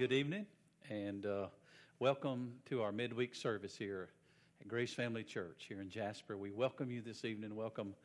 Good evening, and welcome to our midweek service here at Grace Family Church here in Jasper. We welcome you this evening. Welcome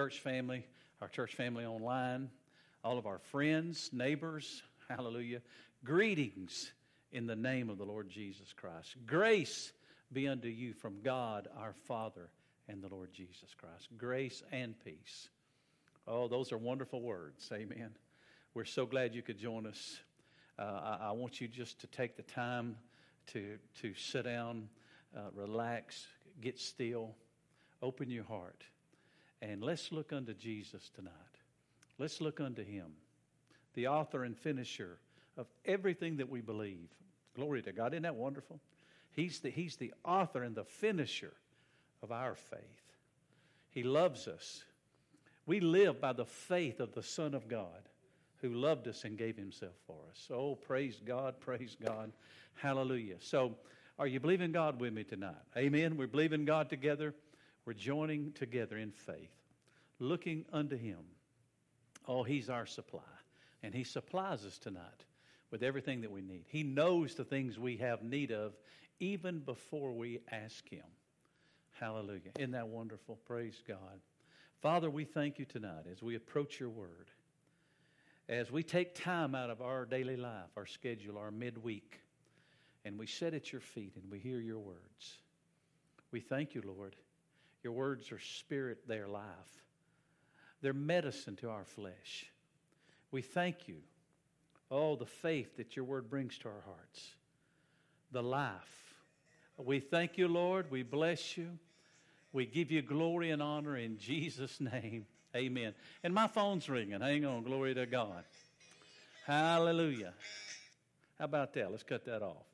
our church family online, all of our friends, neighbors. Hallelujah. Greetings in the name of the Lord Jesus Christ. Grace be unto you from God our Father and the Lord Jesus Christ. Grace and peace. Oh, those are wonderful words. Amen. We're so glad you could join us. I want you just to take the time to sit down, relax, get still, open your heart, and let's look unto Jesus tonight. Let's look unto Him, the author and finisher of everything that we believe. Glory to God. Isn't that wonderful? He's the author and the finisher of our faith. He loves us. We live by the faith of the Son of God, who loved us and gave Himself for us. Oh, praise God, hallelujah. So, are you believing God with me tonight? Amen. We're believing God together. We're joining together in faith, looking unto Him. Oh, He's our supply, and He supplies us tonight with everything that we need. He knows the things we have need of even before we ask Him. Hallelujah. Isn't that wonderful? Praise God. Father, we thank You tonight as we approach Your Word. As we take time out of our daily life, our schedule, our midweek, and we sit at Your feet and we hear Your words. We thank You, Lord. Your words are spirit, they are life. They're medicine to our flesh. We thank You. Oh, the faith that Your word brings to our hearts. The life. We thank You, Lord. We bless You. We give You glory and honor in Jesus' name. Amen. And my phone's ringing. Hang on. Glory to God. Hallelujah. How about that? Let's cut that off.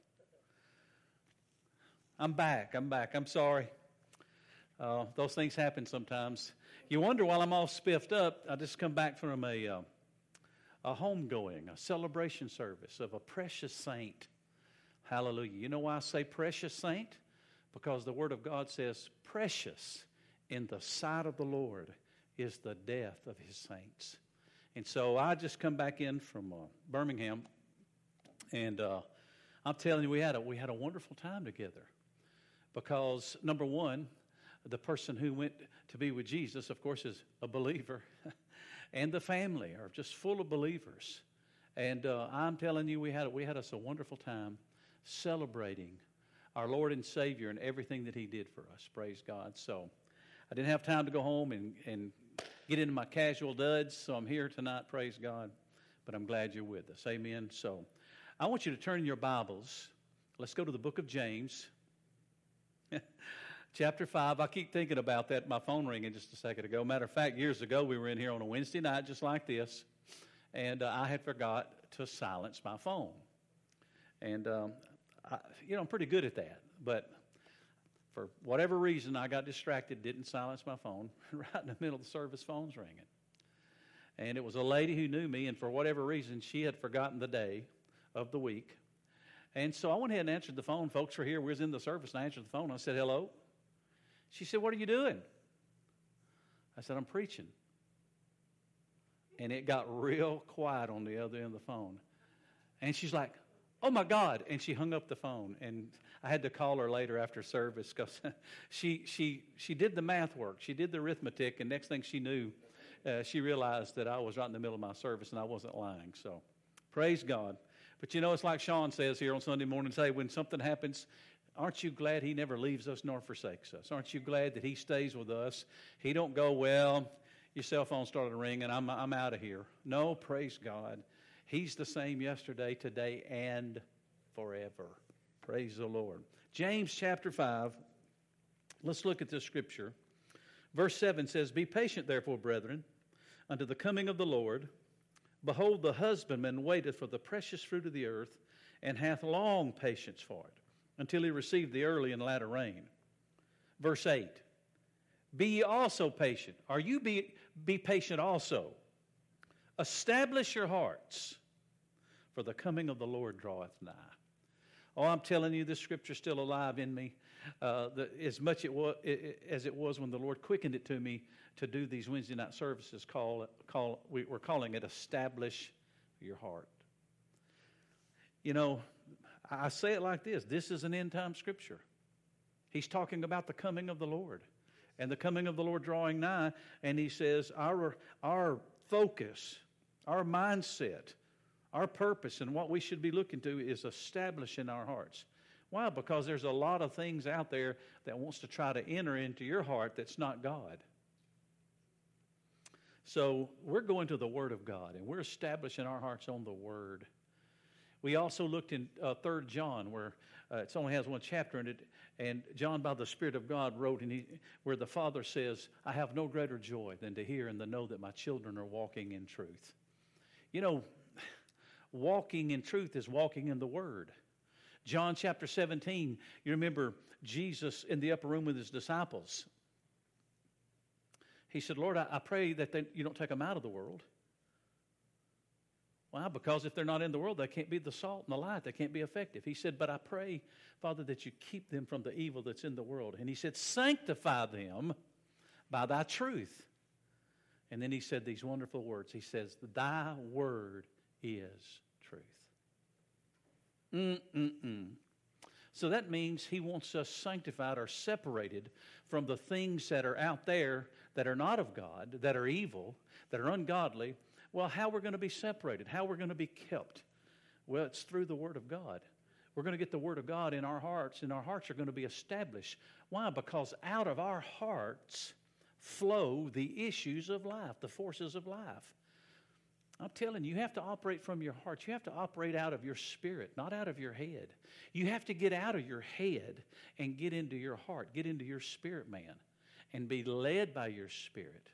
I'm back. I'm sorry. Those things happen sometimes. You wonder while I'm all spiffed up, I just come back from a homegoing, a celebration service of a precious saint. Hallelujah. You know why I say precious saint? Because the Word of God says precious in the sight of the Lord is the death of His saints. And so I just come back in from Birmingham, and I'm telling you, we had a wonderful time together. Because, number one, the person who went to be with Jesus, of course, is a believer, and the family are just full of believers. And I'm telling you, we had us a wonderful time celebrating our Lord and Savior and everything that He did for us. Praise God. So I didn't have time to go home and get into my casual duds, so I'm here tonight, praise God. But I'm glad you're with us. Amen. So I want you to turn your Bibles. Let's go to the book of James, chapter 5. I keep thinking about that. My phone ringing just a second ago. Matter of fact, years ago, we were in here on a Wednesday night just like this, and I had forgot to silence my phone. And, I'm pretty good at that, but for whatever reason, I got distracted, didn't silence my phone. Right in the middle of the service, phone's ringing. And it was a lady who knew me, and for whatever reason, she had forgotten the day of the week. And so I went ahead and answered the phone. Folks were here. We was in the service, and I answered the phone. I said, hello. She said, what are you doing? I said, I'm preaching. And it got real quiet on the other end of the phone. And she's like, oh, my God. And she hung up the phone. And I had to call her later after service because she did the math work. She did the arithmetic. And next thing she knew, she realized that I was right in the middle of my service and I wasn't lying. So praise God. But it's like Sean says here on Sunday morning, say, when something happens, aren't you glad He never leaves us nor forsakes us? Aren't you glad that He stays with us? He don't go, well, your cell phone started ringing, I'm out of here. No, praise God. He's the same yesterday, today, and forever. Praise the Lord. James chapter 5. Let's look at this scripture. Verse 7 says, be patient, therefore, brethren, unto the coming of the Lord. Behold, the husbandman waiteth for the precious fruit of the earth, and hath long patience for it, until he receive the early and latter rain. Verse 8, be ye also patient. Are you be patient also? Establish your hearts, for the coming of the Lord draweth nigh. Oh, I'm telling you, this scripture's still alive in me. As much as it was when the Lord quickened it to me to do these Wednesday night services, we're calling it Establish Your Heart. I say it like this. This is an end-time scripture. He's talking about the coming of the Lord and the coming of the Lord drawing nigh. And he says our focus, our mindset, our purpose, and what we should be looking to is established in our hearts. Why? Because there's a lot of things out there that wants to try to enter into your heart that's not God. So we're going to the Word of God, and we're establishing our hearts on the Word. We also looked in 3 John, where it only has one chapter in it, and John, by the Spirit of God, wrote where the Father says, I have no greater joy than to hear and to know that my children are walking in truth. You know, walking in truth is walking in the Word. John chapter 17, you remember Jesus in the upper room with his disciples. He said, Lord, I pray that you don't take them out of the world. Why? Because if they're not in the world, they can't be the salt and the light. They can't be effective. He said, but I pray, Father, that you keep them from the evil that's in the world. And he said, sanctify them by thy truth. And then he said these wonderful words. He says, thy word is truth. So that means he wants us sanctified or separated from the things that are out there that are not of God, that are evil, that are ungodly. Well, how we're going to be separated, how we're going to be kept? Well, it's through the Word of God. We're going to get the Word of God in our hearts, and our hearts are going to be established. Why? Because out of our hearts flow the issues of life, the forces of life. I'm telling you, you have to operate from your heart. You have to operate out of your spirit, not out of your head. You have to get out of your head and get into your heart, get into your spirit, man, and be led by your spirit.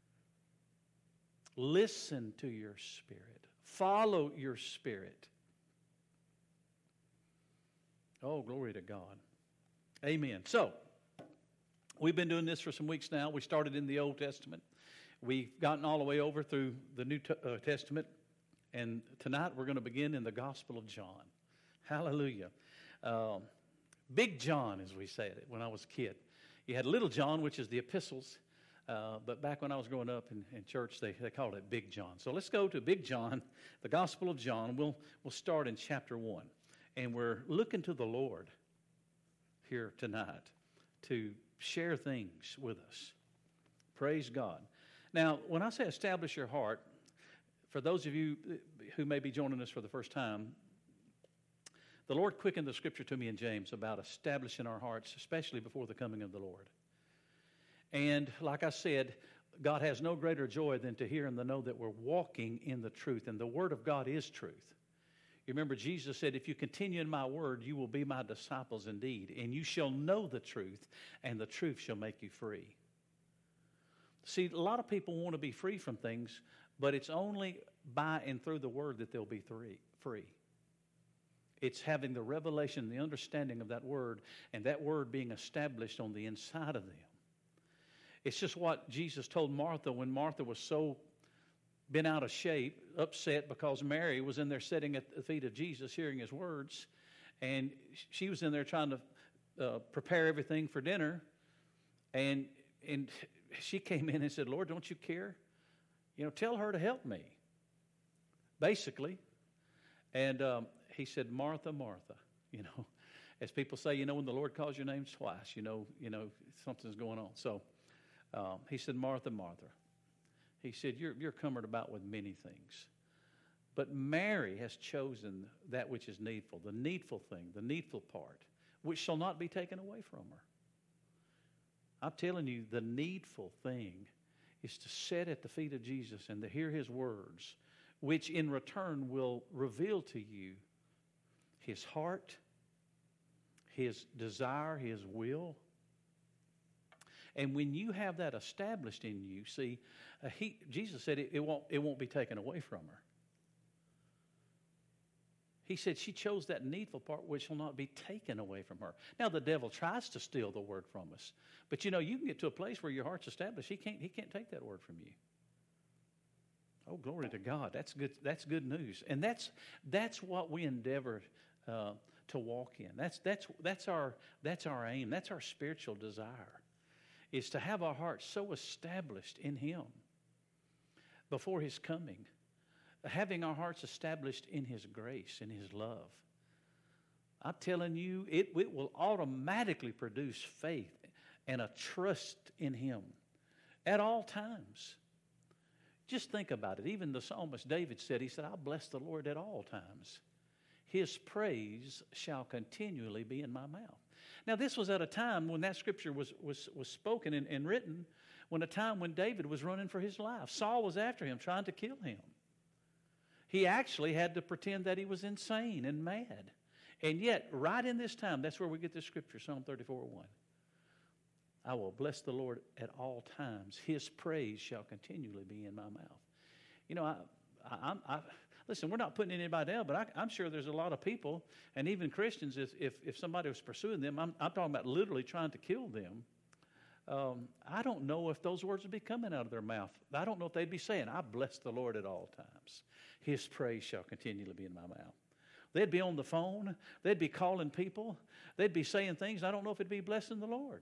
Listen to your spirit. Follow your spirit. Oh, glory to God. Amen. So, we've been doing this for some weeks now. We started in the Old Testament. We've gotten all the way over through the New Testament. And tonight we're going to begin in the Gospel of John. Hallelujah. Big John, as we said it when I was a kid. You had Little John, which is the epistles. But back when I was growing up in church, they called it Big John. So let's go to Big John, the Gospel of John. We'll start in chapter 1. And we're looking to the Lord here tonight to share things with us. Praise God. Now, when I say establish your heart, for those of you who may be joining us for the first time, the Lord quickened the scripture to me in James about establishing our hearts, especially before the coming of the Lord. And like I said, God has no greater joy than to hear and to know that we're walking in the truth. And the Word of God is truth. You remember Jesus said, if you continue in my word, you will be my disciples indeed. And you shall know the truth, and the truth shall make you free. See, a lot of people want to be free from things, but it's only by and through the Word that they'll be free. It's having the revelation, the understanding of that Word, and that Word being established on the inside of them. It's just what Jesus told Martha when Martha was so bent out of shape, upset because Mary was in there sitting at the feet of Jesus hearing his words, and she was in there trying to prepare everything for dinner, and she came in and said, Lord, don't you care? Tell her to help me, basically. And he said, Martha, Martha, as people say, when the Lord calls your name twice, something's going on. So he said, Martha, Martha. He said, you're cumbered about with many things. But Mary has chosen that which is needful, the needful thing, the needful part, which shall not be taken away from her. I'm telling you, the needful thing is to sit at the feet of Jesus and to hear his words, which in return will reveal to you his heart, his desire, his will. And when you have that established in you, see, Jesus said it won't be taken away from her. He said she chose that needful part which will not be taken away from her. Now the devil tries to steal the word from us, but you can get to a place where your heart's established. He can't take that word from you. Oh, glory to God! That's good. That's good news, and that's what we endeavor to walk in. That's our aim. That's our spiritual desire. Is to have our hearts so established in him before his coming, having our hearts established in his grace, in his love. I'm telling you, it will automatically produce faith and a trust in Him at all times. Just think about it. Even the psalmist David said, he said, I'll bless the Lord at all times. His praise shall continually be in my mouth. Now, this was at a time when that scripture was spoken and written, when a time when David was running for his life. Saul was after him, trying to kill him. He actually had to pretend that he was insane and mad. And yet, right in this time, that's where we get this scripture, Psalm 34:1. I will bless the Lord at all times. His praise shall continually be in my mouth. You know, listen, we're not putting anybody down, but I'm sure there's a lot of people, and even Christians, if somebody was pursuing them, I'm talking about literally trying to kill them. I don't know if those words would be coming out of their mouth. I don't know if they'd be saying, I bless the Lord at all times. His praise shall continually be in my mouth. They'd be on the phone. They'd be calling people. They'd be saying things. I don't know if it'd be blessing the Lord.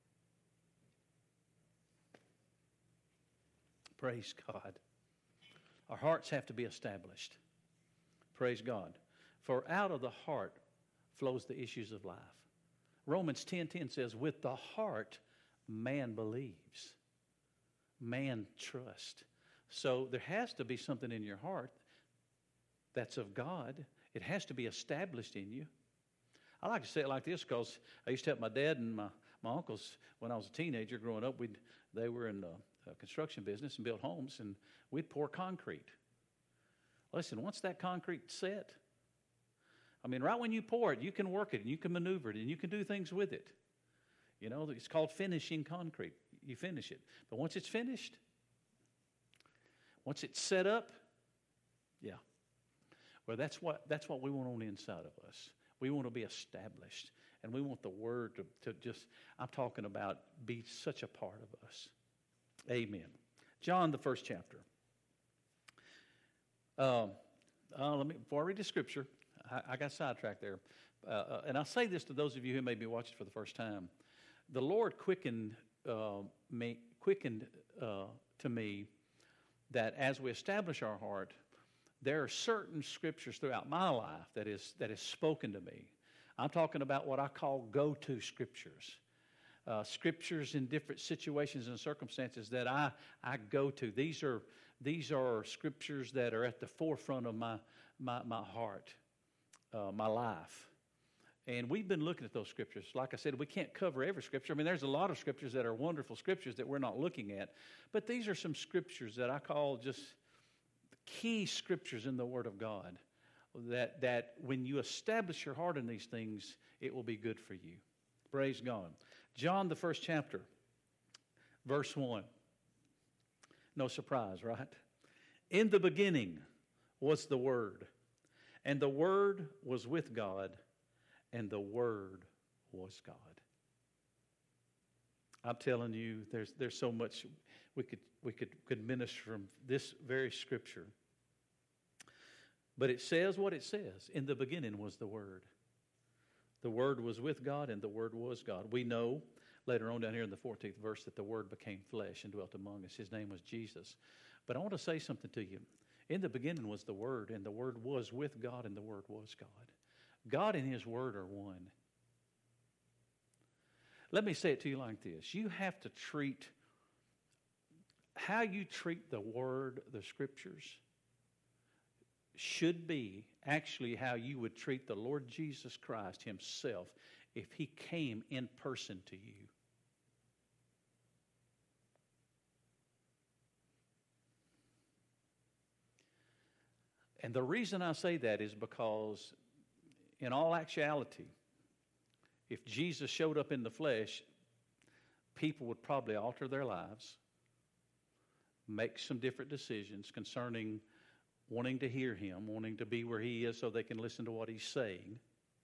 Praise God. Our hearts have to be established. Praise God. For out of the heart flows the issues of life. Romans 10:10 says, with the heart man believes. Man trusts. So there has to be something in your heart that's of God. It has to be established in you. I like to say it like this because I used to help my dad and my uncles when I was a teenager growing up. They were in the construction business and built homes, and we'd pour concrete. Listen, once that concrete set, I mean, right when you pour it, you can work it and you can maneuver it and you can do things with it. You know, it's called finishing concrete. You finish it. But once it's finished, once it's set up, yeah. Well, that's what we want on the inside of us. We want to be established. And we want the Word to just, I'm talking about, be such a part of us. Amen. John, the first chapter. Before I read the scripture, I got sidetracked there. And I'll say this to those of you who may be watching for the first time. The Lord quickened to me that as we establish our heart, there are certain scriptures throughout my life that is spoken to me. I'm talking about what I call go-to scriptures. Scriptures in different situations and circumstances that I go to. These are scriptures that are at the forefront of my heart, my life. And we've been looking at those scriptures. Like I said, we can't cover every scripture. I mean, there's a lot of scriptures that are wonderful scriptures that we're not looking at. But these are some scriptures that I call just key scriptures in the Word of God. That when you establish your heart in these things, it will be good for you. Praise God. John, the first chapter, verse 1. No surprise, right? In the beginning was the Word, and the Word was with God, and the Word was God. I'm telling you, there's so much we could minister from this very scripture. But it says what it says. In the beginning was the Word. The Word was with God, and the Word was God. We know later on down here in the 14th verse that the Word became flesh and dwelt among us. His name was Jesus. But I want to say something to you. In the beginning was the Word, and the Word was with God, and the Word was God. God and His Word are one. Let me say it to you like this. You have to treat, how you treat the Word, the Scriptures, should be actually how you would treat the Lord Jesus Christ Himself if He came in person to you. And the reason I say that is because in all actuality, if Jesus showed up in the flesh, people would probably alter their lives, make some different decisions concerning wanting to hear Him, wanting to be where He is so they can listen to what He's saying,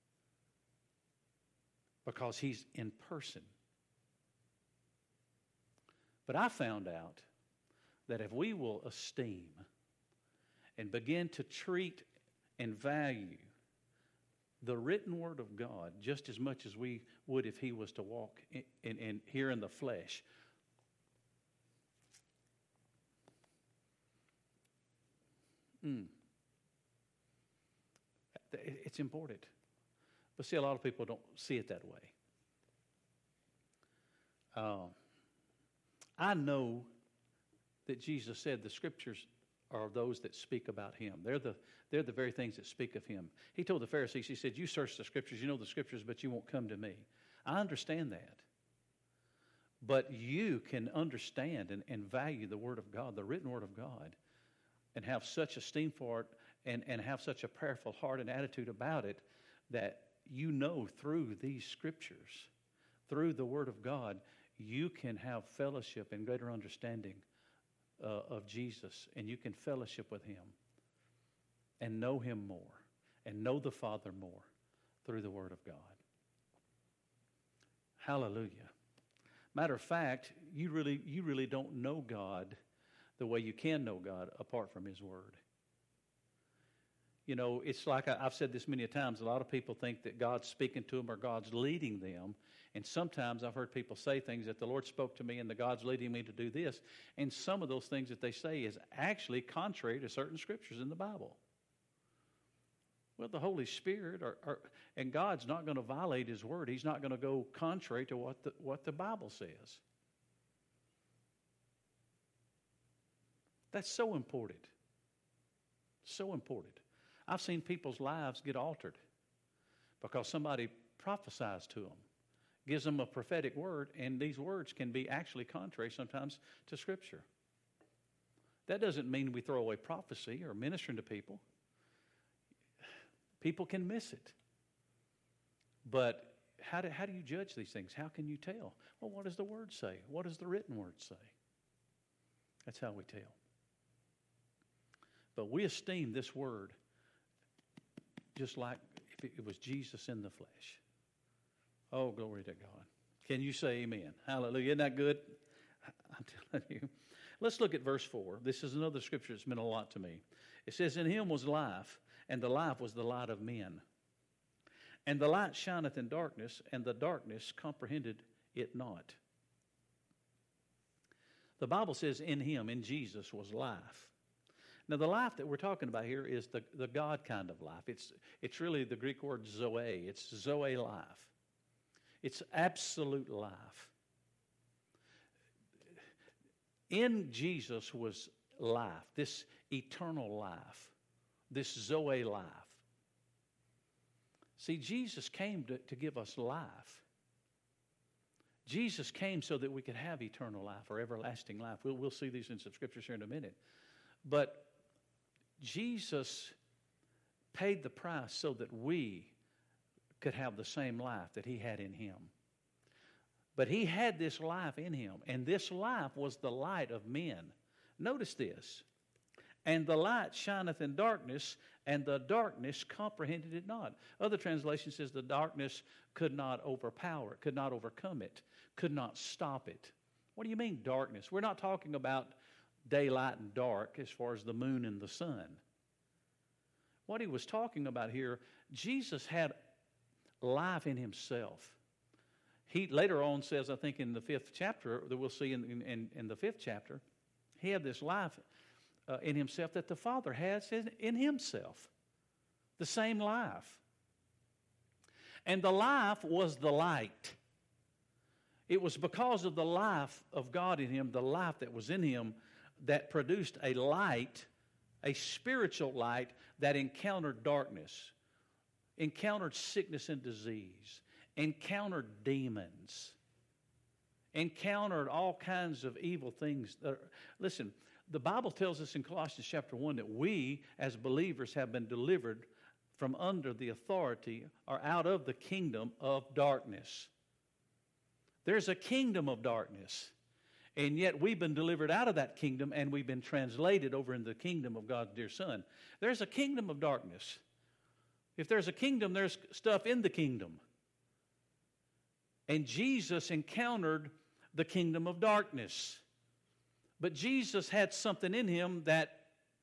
because He's in person. But I found out that if we will esteem and begin to treat and value the written Word of God just as much as we would if He was to walk in here in the flesh, it's important. But see, a lot of people don't see it that way. I know that Jesus said the Scriptures are those that speak about Him. They're the very things that speak of Him. He told the Pharisees, He said, you search the Scriptures, you know the Scriptures, but you won't come to me. I understand that. But you can understand and value the Word of God, the written Word of God, and have such esteem for it and have such a prayerful heart and attitude about it that you know through these Scriptures, through the Word of God, you can have fellowship and greater understanding of Jesus, and you can fellowship with Him and know Him more and know the Father more through the Word of God. Hallelujah. Matter of fact, you really don't know God the way you can know God apart from His Word. You know, it's like I've said this many times. A lot of people think that God's speaking to them or God's leading them. And sometimes I've heard people say things that the Lord spoke to me and the God's leading me to do this. And some of those things that they say is actually contrary to certain Scriptures in the Bible. Well, the Holy Spirit and God's not going to violate His Word. He's not going to go contrary to what the Bible says. That's so important. So important. I've seen people's lives get altered because somebody prophesies to them, gives them a prophetic word, and these words can be actually contrary sometimes to Scripture. That doesn't mean we throw away prophecy or ministering to people. People can miss it. But how do you judge these things? How can you tell? Well, what does the Word say? What does the written Word say? That's how we tell. But we esteem this Word just like if it was Jesus in the flesh. Oh, glory to God. Can you say amen? Hallelujah. Isn't that good? I'm telling you. Let's look at verse 4. This is another scripture that's meant a lot to me. It says, in Him was life, and the life was the light of men. And the light shineth in darkness, and the darkness comprehended it not. The Bible says in Him, in Jesus, was life. Now, the life that we're talking about here is the God kind of life. It's really the Greek word zoe. It's zoe life. It's absolute life. In Jesus was life, this eternal life, this zoe life. See, Jesus came to give us life. Jesus came so that we could have eternal life or everlasting life. We'll see these in some scriptures here in a minute. But Jesus paid the price so that we could have the same life that He had in Him. But He had this life in Him, and this life was the light of men. Notice this. And the light shineth in darkness, and the darkness comprehended it not. Other translation says the darkness could not overpower it, could not overcome it, could not stop it. What do you mean darkness? We're not talking about daylight and dark as far as the moon and the sun. What He was talking about here, Jesus had life in Himself. He later on says, I think in the 5th chapter, that we'll see in the 5th chapter, He had this life in Himself that the Father has in Himself. The same life. And the life was the light. It was because of the life of God in Him, the life that was in Him, that produced a light, a spiritual light that encountered darkness, encountered sickness and disease, encountered demons, encountered all kinds of evil things. Listen, the Bible tells us in Colossians chapter 1 that we as believers have been delivered from under the authority or out of the kingdom of darkness. There's a kingdom of darkness. And yet we've been delivered out of that kingdom and we've been translated over into the kingdom of God's dear Son. There's a kingdom of darkness. If there's a kingdom, there's stuff in the kingdom. And Jesus encountered the kingdom of darkness. But Jesus had something in Him that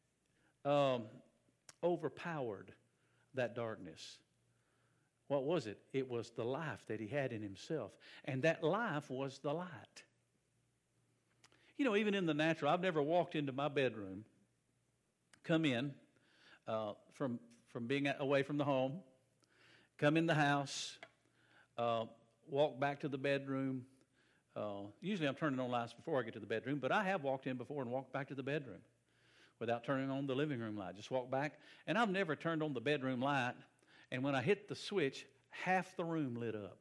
overpowered that darkness. What was it? It was the life that He had in Himself. And that life was the light. You know, even in the natural, I've never walked into my bedroom, come in from being away from the home, come in the house, walk back to the bedroom. Usually I'm turning on lights before I get to the bedroom, but I have walked in before and walked back to the bedroom without turning on the living room light. Just walk back. And I've never turned on the bedroom light, and when I hit the switch, half the room lit up.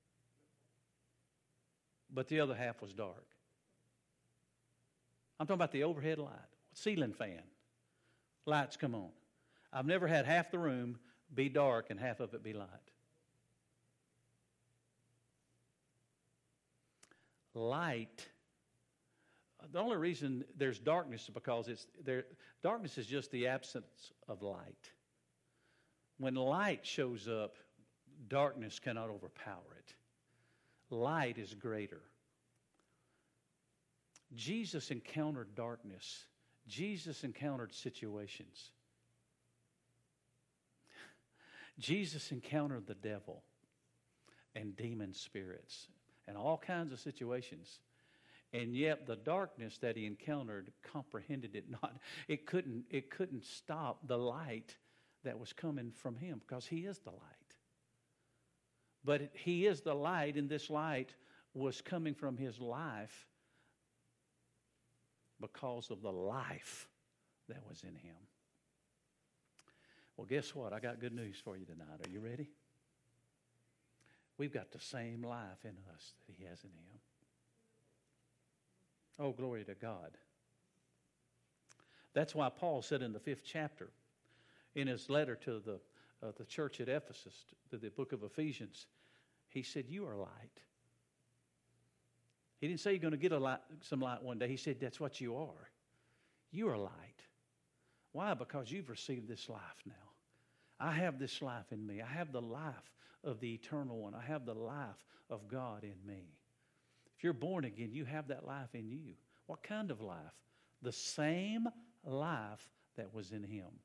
But the other half was dark. I'm talking about the overhead light, ceiling fan. Lights come on. I've never had half the room be dark and half of it be light. Light, the only reason there's darkness is because darkness is just the absence of light. When light shows up, darkness cannot overpower it. Light is greater. Jesus encountered darkness. Jesus encountered situations. Jesus encountered the devil and demon spirits and all kinds of situations. And yet the darkness that he encountered comprehended it not. It couldn't stop the light that was coming from him, because he is the light. But he is the light, and this light was coming from his life because of the life that was in him. Well, guess what? I got good news for you tonight. Are you ready? We've got the same life in us that he has in him. Oh, glory to God. That's why Paul said in the 5th chapter, in his letter to the church at Ephesus, to the book of Ephesians, he said, you are light. He didn't say you're going to get some light one day. He said, that's what you are. You are light. Why? Because you've received this life now. I have this life in me. I have the life of the eternal one. I have the life of God in me. If you're born again, you have that life in you. What kind of life? The same life that was in him.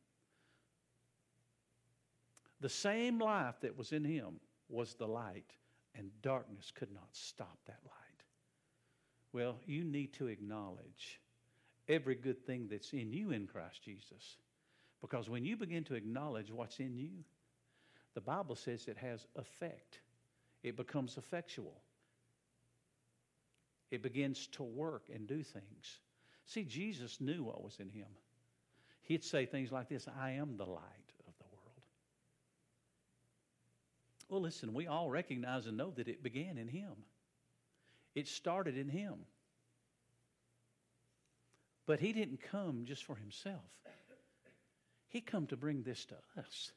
The same life that was in him was the light, and darkness could not stop that light. Well, you need to acknowledge every good thing that's in you in Christ Jesus. Because when you begin to acknowledge what's in you, the Bible says it has effect. It becomes effectual. It begins to work and do things. See, Jesus knew what was in him. He'd say things like this, I am the light of the world. Well, listen, we all recognize and know that it began in him. It started in him. But he didn't come just for himself. He come to bring this to us.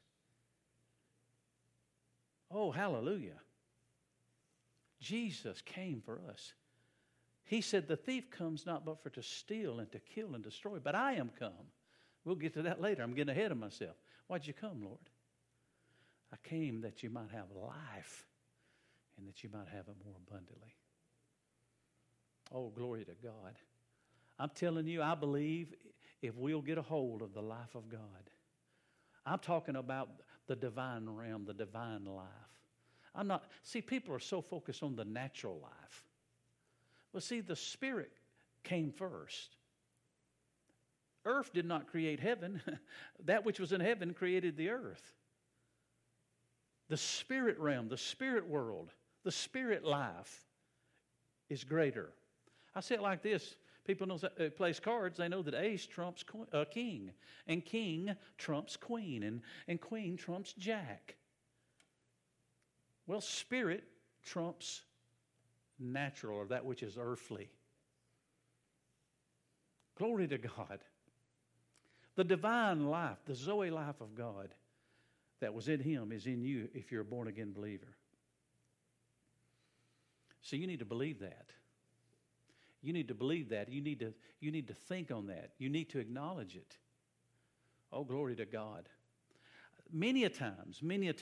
Oh, hallelujah. Jesus came for us. He said, the thief comes not but for to steal and to kill and destroy, but I am come. We'll get to that later. I'm getting ahead of myself. Why'd you come, Lord? I came that you might have life and that you might have it more abundantly. Oh, glory to God. I'm telling you, I believe if we'll get a hold of the life of God, I'm talking about the divine realm, the divine life. See, people are so focused on the natural life. Well, see, the Spirit came first. Earth did not create heaven. That which was in heaven created the earth. The spirit realm, the spirit world, the spirit life is greater. I say it like this. People know that plays cards. They know that ace trumps king, and king trumps queen, and queen trumps jack. Well, spirit trumps natural, or that which is earthly. Glory to God. The divine life, the Zoe life of God that was in him is in you if you're a born-again believer. So you need to believe that. You need to believe that. You need to think on that. You need to acknowledge it. Oh, glory to God. Many a times,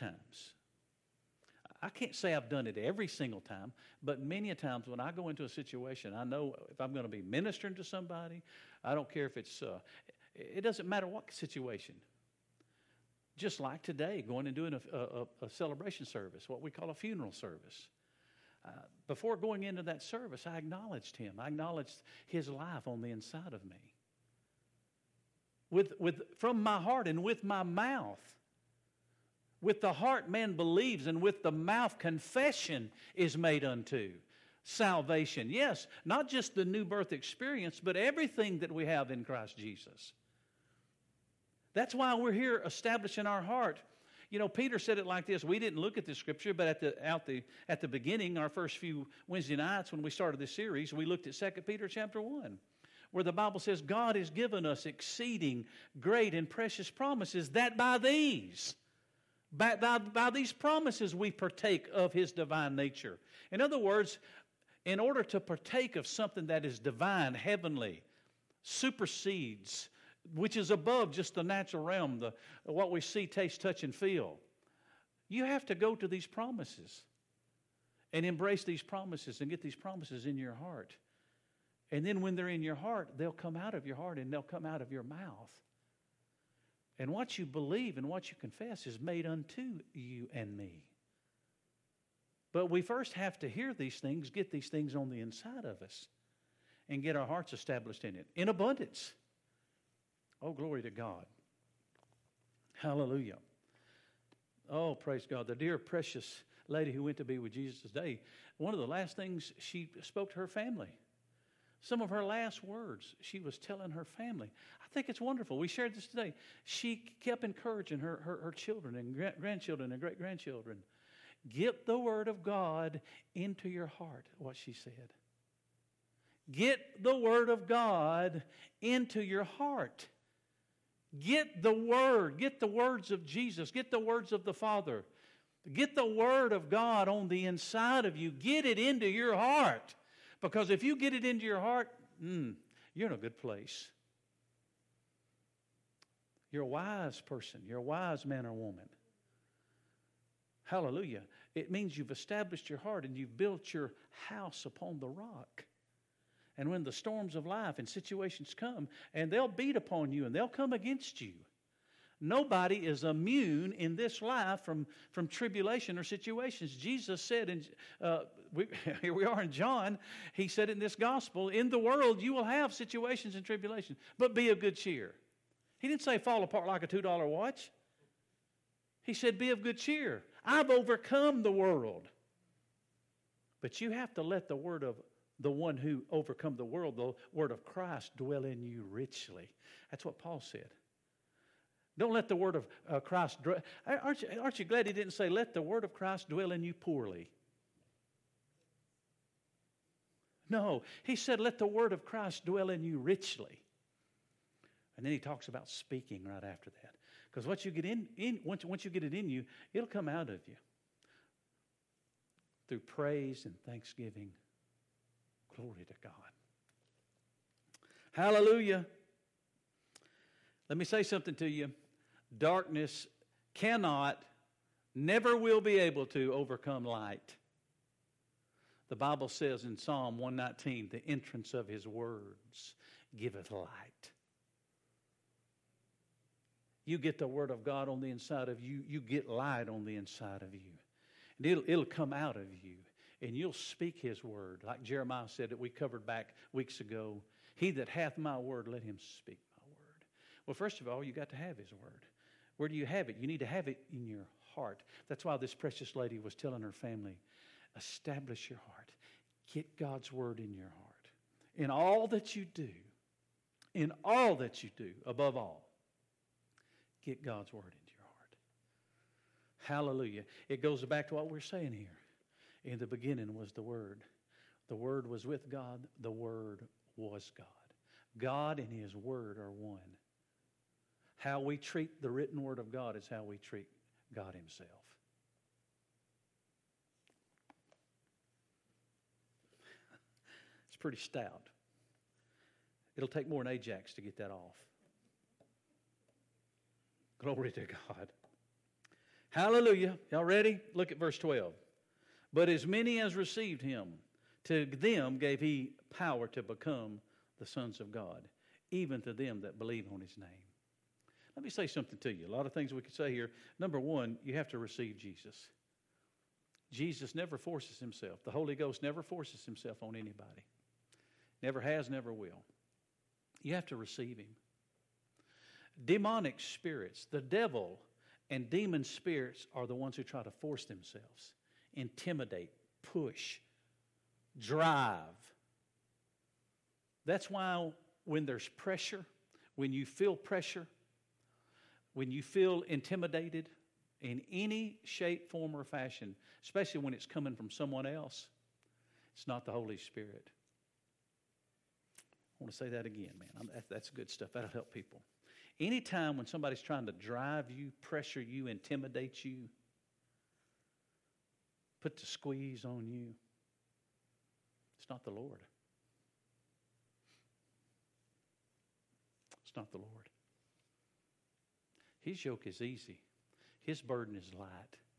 I can't say I've done it every single time, but many a times when I go into a situation, I know if I'm going to be ministering to somebody, I don't care if it's, it doesn't matter what situation. Just like today, going and doing a celebration service, what we call a funeral service. Before going into that service, I acknowledged him. I acknowledged his life on the inside of me. From my heart and with my mouth, With the heart man believes, and with the mouth confession is made unto salvation. Yes, not just the new birth experience, but everything that we have in Christ Jesus. That's why we're here establishing our heart. You know, Peter said it like this. We didn't look at this scripture, but at the beginning, our first few Wednesday nights when we started this series, we looked at 2 Peter chapter 1, where the Bible says, God has given us exceeding great and precious promises, that by these promises we partake of His divine nature. In other words, in order to partake of something that is divine, heavenly, supersedes, which is above just the natural realm, what we see, taste, touch, and feel, you have to go to these promises and embrace these promises and get these promises in your heart. And then when they're in your heart, they'll come out of your heart and they'll come out of your mouth. And what you believe and what you confess is made unto you and me. But we first have to hear these things, get these things on the inside of us, and get our hearts established in it, in abundance. Oh, glory to God. Hallelujah. Oh, praise God. The dear, precious lady who went to be with Jesus today, one of the last things she spoke to her family, some of her last words, she was telling her family. I think it's wonderful. We shared this today. She kept encouraging her children and grandchildren and great-grandchildren. Get the Word of God into your heart, what she said. Get the Word of God into your heart. Get the Word. Get the words of Jesus. Get the words of the Father. Get the Word of God on the inside of you. Get it into your heart. Because if you get it into your heart, you're in a good place. You're a wise person. You're a wise man or woman. Hallelujah. It means you've established your heart and you've built your house upon the rock. And when the storms of life and situations come, and they'll beat upon you and they'll come against you. Nobody is immune in this life from tribulation or situations. Jesus said, here we are in John, He said in this gospel, in the world you will have situations and tribulations, but be of good cheer. He didn't say fall apart like a $2 watch. He said be of good cheer. I've overcome the world. But you have to let the word of the one who overcome the world, the word of Christ, dwell in you richly. That's what Paul said. Don't let the word of Christ dwell. Aren't you glad he didn't say, let the word of Christ dwell in you poorly? No, he said, let the word of Christ dwell in you richly. And then he talks about speaking right after that. Because once you get once you get it in you, it'll come out of you. Through praise and thanksgiving. Glory to God. Hallelujah. Let me say something to you. Darkness cannot, never will be able to overcome light. The Bible says in Psalm 119, the entrance of His words giveth light. You get the Word of God on the inside of you, you get light on the inside of you. And it'll come out of you. And you'll speak His word. Like Jeremiah said that we covered back weeks ago. He that hath my word, let him speak my word. Well, first of all, you got to have His word. Where do you have it? You need to have it in your heart. That's why this precious lady was telling her family, establish your heart. Get God's word in your heart. In all that you do, above all, get God's word into your heart. Hallelujah. It goes back to what we're saying here. In the beginning was the Word. The Word was with God. The Word was God. God and His Word are one. How we treat the written Word of God is how we treat God Himself. It's pretty stout. It'll take more than Ajax to get that off. Glory to God. Hallelujah. Y'all ready? Look at verse 12. But as many as received Him, to them gave He power to become the sons of God, even to them that believe on His name. Let me say something to you. A lot of things we could say here. Number one, you have to receive Jesus. Jesus never forces Himself. The Holy Ghost never forces Himself on anybody. Never has, never will. You have to receive Him. Demonic spirits, the devil And demon spirits are the ones who try to force themselves, intimidate, push, drive. That's why when there's pressure, when you feel pressure, when you feel intimidated in any shape, form, or fashion, especially when it's coming from someone else, it's not the Holy Spirit. I want to say that again, man. That's good stuff. That'll help people. Anytime when somebody's trying to drive you, pressure you, intimidate you, put the squeeze on you, it's not the Lord. It's not the Lord. His yoke is easy. His burden is light.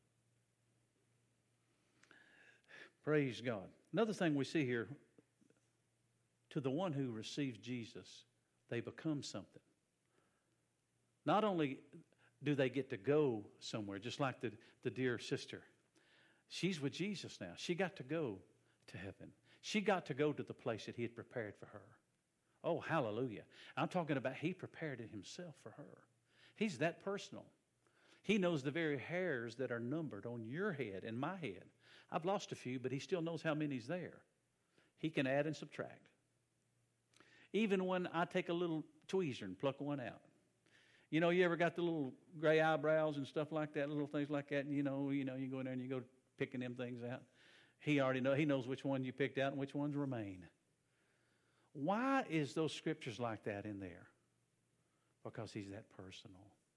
Praise God. Another thing we see here, to the one who receives Jesus, they become something. Not only do they get to go somewhere, just like the dear sister. She's with Jesus now. She got to go to heaven. She got to go to the place that he had prepared for her. Oh, hallelujah. I'm talking about he prepared it himself for her. He's that personal. He knows the very hairs that are numbered on your head and my head. I've lost a few, but he still knows how many's there. He can add and subtract. Even when I take a little tweezer and pluck one out. You know, you ever got the little gray eyebrows and stuff like that, little things like that, and you go in there and you go picking them things out. He knows which one you picked out and which ones remain. Why is those scriptures like that in there? Because he's that personal.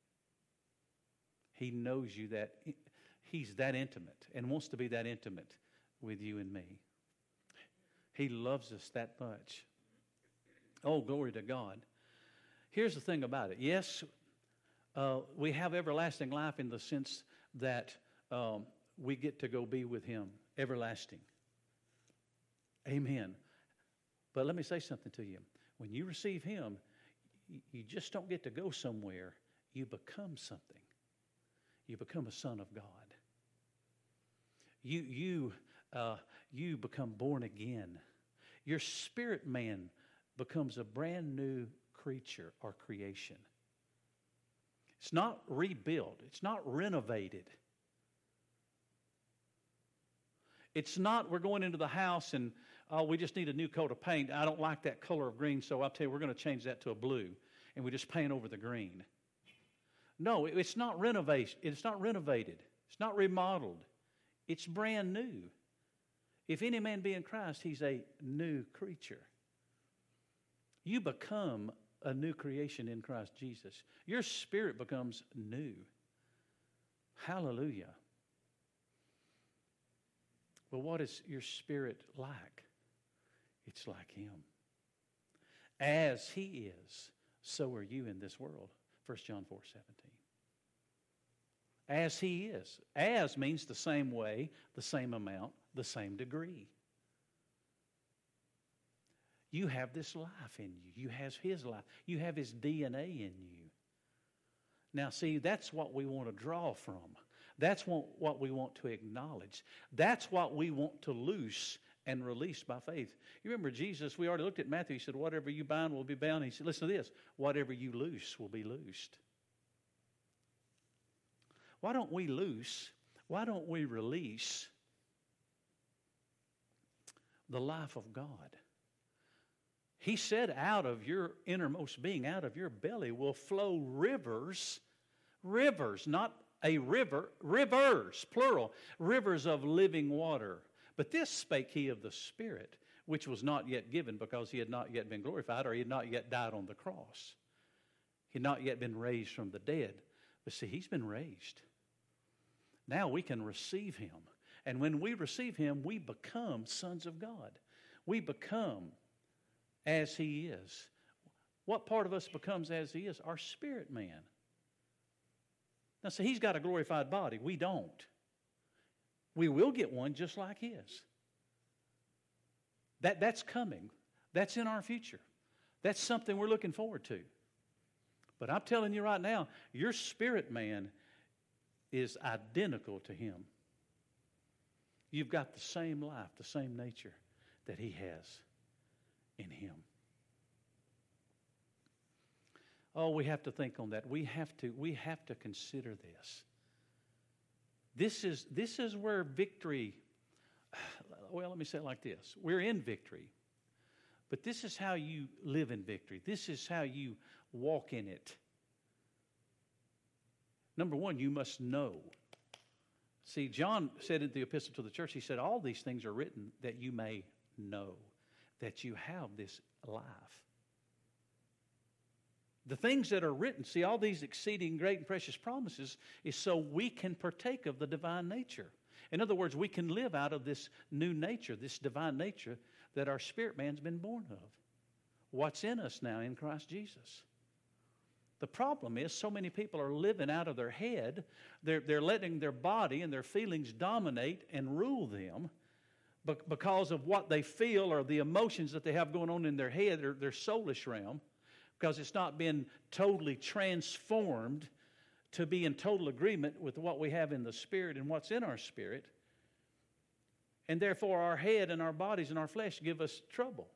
He knows you that he's that intimate and wants to be that intimate with you and me. He loves us that much. Oh, glory to God. Here's the thing about it. Yes, we have everlasting life in the sense that we get to go be with him, everlasting. Amen. But let me say something to you. When you receive him, you just don't get to go somewhere. You become something. You become a son of God. You become born again. Your spirit man becomes a brand new creature or creation. It's not rebuilt. It's not renovated. It's not we're going into the house and we just need a new coat of paint. I don't like that color of green, so I'll tell you we're going to change that to a blue, and we just paint over the green. No, it's not renovation. It's not renovated. It's not remodeled. It's brand new. If any man be in Christ, he's a new creature. You become a new creation in Christ Jesus. Your spirit becomes new. Hallelujah. Well, what is your spirit like? It's like him. As he is, so are you in this world. 1 John 4:17. As he is. As means the same way, the same amount, the same degree. You have this life in you. You have his life. You have his DNA in you. Now, see, that's what we want to draw from. That's what we want to acknowledge. That's what we want to loose and release by faith. You remember Jesus, we already looked at Matthew. He said, whatever you bind will be bound. He said, listen to this. Whatever you loose will be loosed. Why don't we loose? Why don't we release the life of God? He said, out of your innermost being, out of your belly will flow rivers, not a river, rivers, plural, rivers of living water. But this spake he of the Spirit, which was not yet given because he had not yet been glorified, or he had not yet died on the cross. He had not yet been raised from the dead. But see, he's been raised. Now we can receive him. And when we receive him, we become sons of God. We become as he is. What part of us becomes as he is? Our spirit man. Now, see, he's got a glorified body. We don't. We will get one just like his. That's coming. That's in our future. That's something we're looking forward to. But I'm telling you right now, your spirit man is identical to him. You've got the same life, the same nature that he has in him. Oh, we have to think on that. We have to consider this. This is where victory, well, let me say it like this. We're in victory, but this is how you live in victory. This is how you walk in it. Number one, you must know. See, John said in the epistle to the church, he said, all these things are written that you may know, that you have this life. The things that are written, see, all these exceeding great and precious promises is so we can partake of the divine nature. In other words, we can live out of this new nature, this divine nature that our spirit man's been born of. What's in us now in Christ Jesus. The problem is so many people are living out of their head. They're letting their body and their feelings dominate and rule them because of what they feel or the emotions that they have going on in their head or their soulish realm, because it's not been totally transformed to be in total agreement with what we have in the spirit and what's in our spirit. And therefore our head and our bodies and our flesh give us trouble.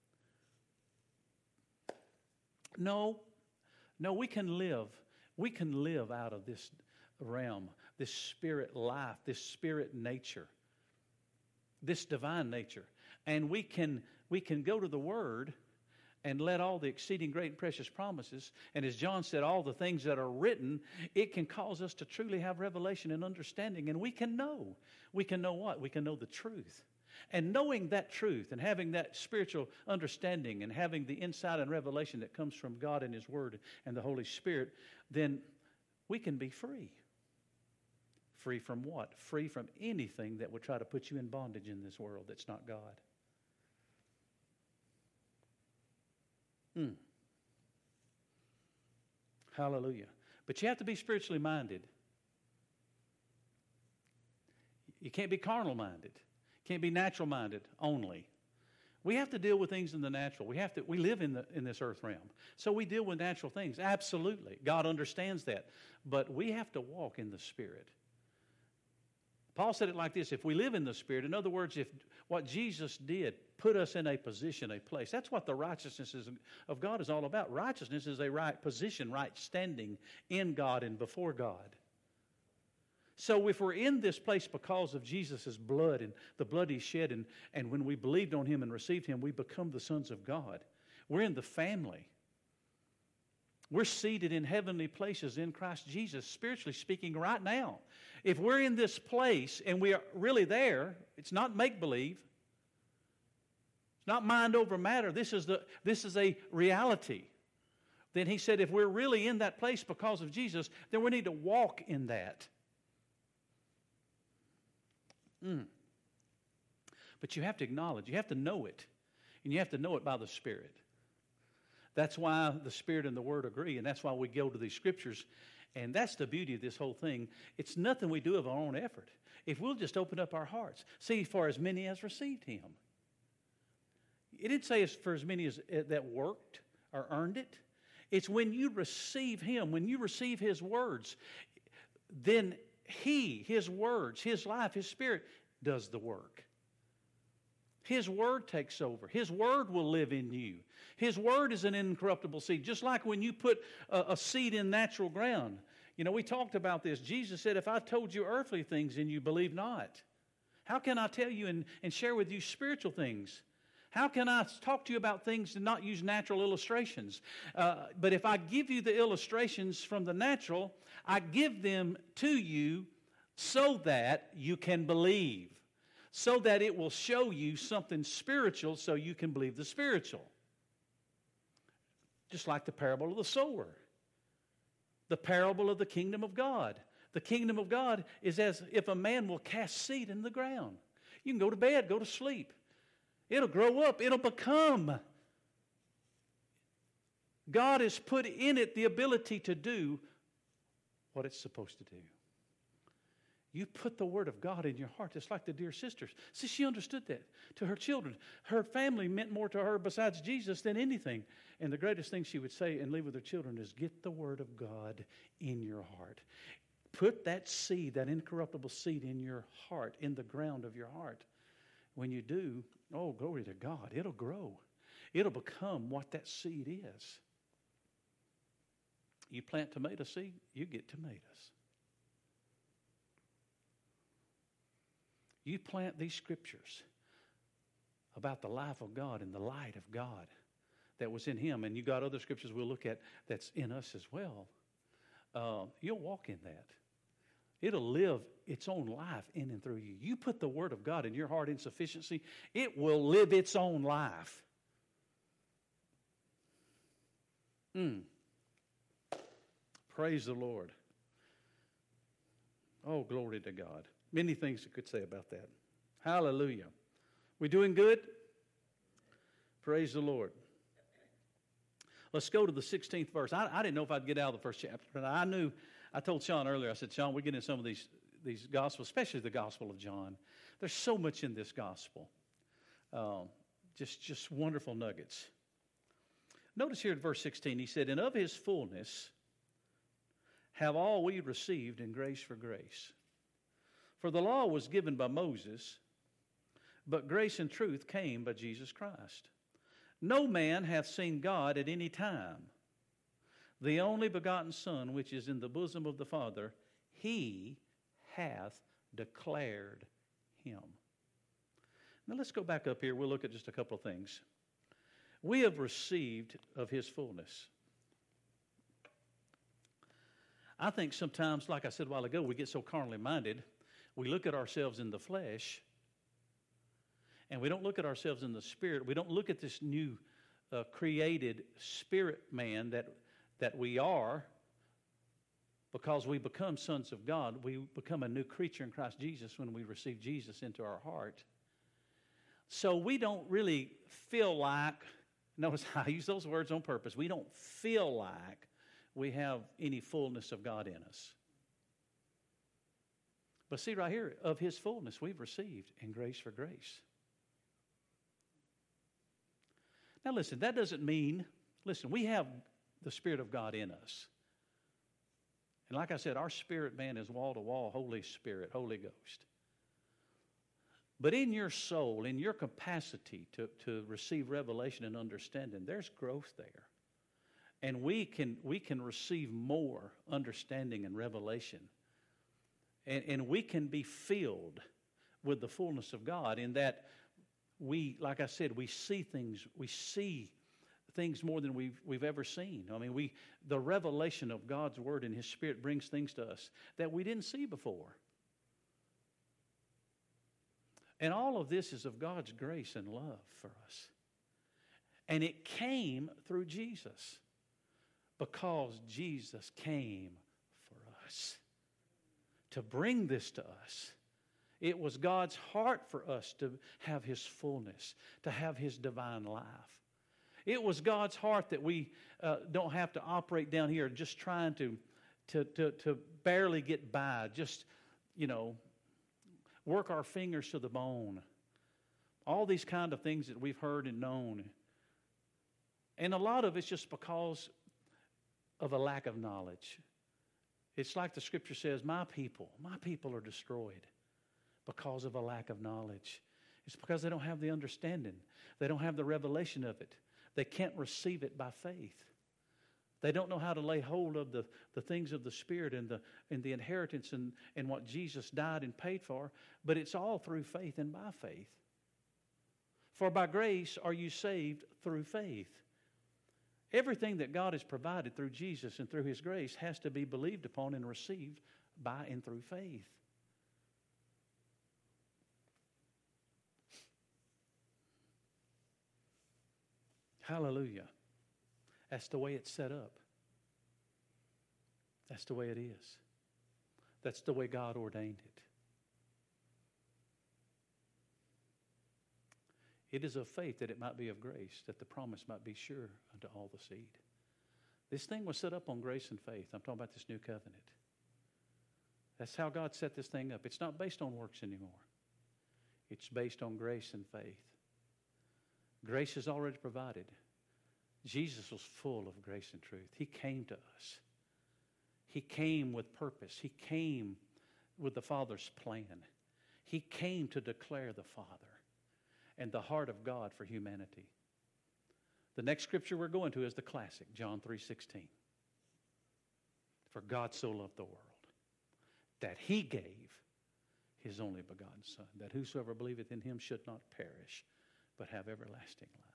No, we can live. We can live out of this realm, this spirit life, this spirit nature, this divine nature. And we can go to the Word and let all the exceeding great and precious promises, and as John said, all the things that are written, it can cause us to truly have revelation and understanding. And we can know. We can know what? We can know the truth. And knowing that truth and having that spiritual understanding and having the insight and revelation that comes from God and His Word and the Holy Spirit, then we can be free. Free from what? Free from anything that would try to put you in bondage in this world that's not God. Hallelujah. But you have to be spiritually minded. You can't be carnal minded. You can't be natural minded only. We have to deal with things in the natural. We live in this earth realm. So we deal with natural things. Absolutely. God understands that. But we have to walk in the Spirit. Paul said it like this: if we live in the Spirit, in other words, if what Jesus did put us in a position, a place, that's what the righteousness of God is all about. Righteousness is a right position, right standing in God and before God. So if we're in this place because of Jesus' blood and the blood He shed, and when we believed on Him and received Him, we become the sons of God. We're in the family. We're seated in heavenly places in Christ Jesus, spiritually speaking, right now. If we're in this place and we are really there, it's not make-believe. It's not mind over matter. This is a reality. Then he said if we're really in that place because of Jesus, then we need to walk in that. But you have to acknowledge, you have to know it. And you have to know it by the Spirit. That's why the Spirit and the Word agree, and that's why we go to these Scriptures. And that's the beauty of this whole thing. It's nothing we do of our own effort. If we'll just open up our hearts. See, for as many as received Him. It didn't say for as many as that worked or earned it. It's when you receive Him, when you receive His words, then He, His words, His life, His Spirit does the work. His Word takes over. His Word will live in you. His Word is an incorruptible seed. Just like when you put a seed in natural ground. You know, we talked about this. Jesus said, if I told you earthly things and you believe not, how can I tell you and share with you spiritual things? How can I talk to you about things and not use natural illustrations? But if I give you the illustrations from the natural, I give them to you so that you can believe. So that it will show you something spiritual so you can believe the spiritual. Just like the parable of the sower. The parable of the kingdom of God. The kingdom of God is as if a man will cast seed in the ground. You can go to bed, go to sleep. It'll grow up, it'll become. God has put in it the ability to do what it's supposed to do. You put the Word of God in your heart. It's like the dear sisters. See, she understood that to her children. Her family meant more to her besides Jesus than anything. And the greatest thing she would say and leave with her children is get the Word of God in your heart. Put that seed, that incorruptible seed in your heart, in the ground of your heart. When you do, oh, glory to God, it'll grow. It'll become what that seed is. You plant tomato seed, you get tomatoes. You plant these scriptures about the life of God and the light of God that was in him, and you got other scriptures we'll look at that's in us as well. You'll walk in that. It'll live its own life in and through you. You put the Word of God in your heart in sufficiency, it will live its own life. Praise the Lord. Oh, glory to God. Many things I could say about that. Hallelujah. We doing good? Praise the Lord. Let's go to the 16th verse. I didn't know if I'd get out of the first chapter, but I told Sean earlier, I said, Sean, we get into some of these Gospels, especially the Gospel of John. There's so much in this Gospel. Just wonderful nuggets. Notice here in verse 16, he said, and of his fullness have all we received in grace for grace. For the law was given by Moses, but grace and truth came by Jesus Christ. No man hath seen God at any time. The only begotten Son, which is in the bosom of the Father, he hath declared him. Now let's go back up here. We'll look at just a couple of things. We have received of his fullness. I think sometimes, like I said a while ago, we get so carnally minded, we look at ourselves in the flesh, and we don't look at ourselves in the spirit. We don't look at this new created spirit man that we are, because we become sons of God. We become a new creature in Christ Jesus when we receive Jesus into our heart. So we don't really feel like, notice I use those words on purpose, we don't feel like we have any fullness of God in us. But see right here, of his fullness we've received in grace for grace. Now listen, that doesn't mean, we have the Spirit of God in us. And like I said, our spirit man is wall to wall, Holy Spirit, Holy Ghost. But in your soul, in your capacity to receive revelation and understanding, there's growth there. And we can receive more understanding and revelation. And we can be filled with the fullness of God in that like I said, we see things more than we've ever seen. I mean, the revelation of God's Word and his Spirit brings things to us that we didn't see before. And all of this is of God's grace and love for us. And it came through Jesus, because Jesus came for us to bring this to us. It was God's heart for us to have his fullness, to have his divine life. It was God's heart that we don't have to operate down here just trying to barely get by, just, work our fingers to the bone. All these kind of things that we've heard and known. And a lot of it's just because of a lack of knowledge. It's like the scripture says, my people are destroyed because of a lack of knowledge. It's because they don't have the understanding. They don't have the revelation of it. They can't receive it by faith. They don't know how to lay hold of the things of the Spirit and the inheritance and what Jesus died and paid for. But it's all through faith and by faith. For by grace are you saved through faith. Everything that God has provided through Jesus and through his grace has to be believed upon and received by and through faith. Hallelujah. That's the way it's set up. That's the way it is. That's the way God ordained it. It is of faith that it might be of grace, that the promise might be sure unto all the seed. This thing was set up on grace and faith. I'm talking about this new covenant. That's how God set this thing up. It's not based on works anymore. It's based on grace and faith. Grace is already provided. Jesus was full of grace and truth. He came to us. He came with purpose. He came with the Father's plan. He came to declare the Father and the heart of God for humanity. The next scripture we're going to is the classic, John 3:16. For God so loved the world that he gave his only begotten Son, that whosoever believeth in him should not perish, but have everlasting life.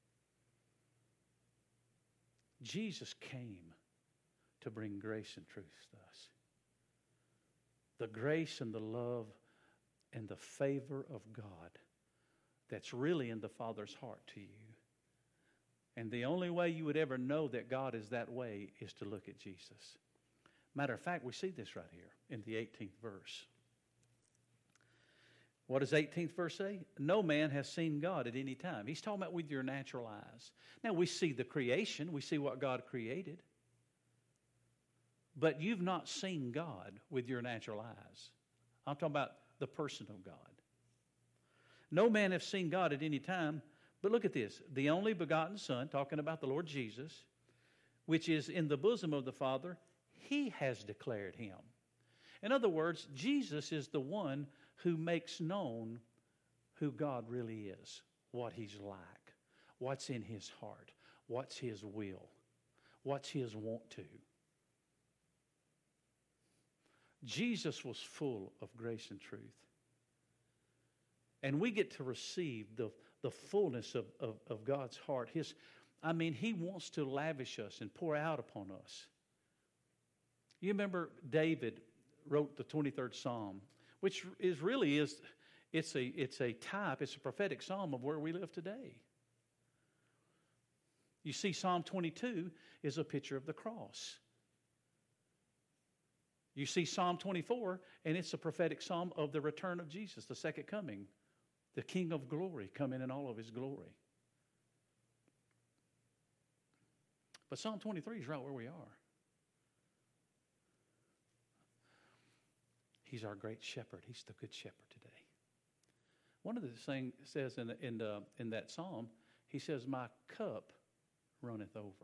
Jesus came to bring grace and truth to us. The grace and the love and the favor of God that's really in the Father's heart to you. And the only way you would ever know that God is that way is to look at Jesus. Matter of fact, we see this right here in the 18th verse. What does 18th verse say? No man has seen God at any time. He's talking about with your natural eyes. Now, we see the creation. We see what God created. But you've not seen God with your natural eyes. I'm talking about the person of God. No man has seen God at any time. But look at this. The only begotten Son, talking about the Lord Jesus, which is in the bosom of the Father, he has declared him. In other words, Jesus is the one who makes known who God really is, what he's like, what's in his heart, what's his will, what's his want to. Jesus was full of grace and truth. And we get to receive the fullness of God's heart. He wants to lavish us and pour out upon us. You remember David wrote the 23rd Psalm, which it's a type, it's a prophetic psalm of where we live today. You see, Psalm 22 is a picture of the cross. You see Psalm 24, and it's a prophetic psalm of the return of Jesus, the second coming, the King of glory coming in all of his glory. But Psalm 23 is right where we are. He's our great shepherd. He's the good shepherd today. One of the things it says in that psalm, he says, my cup runneth over.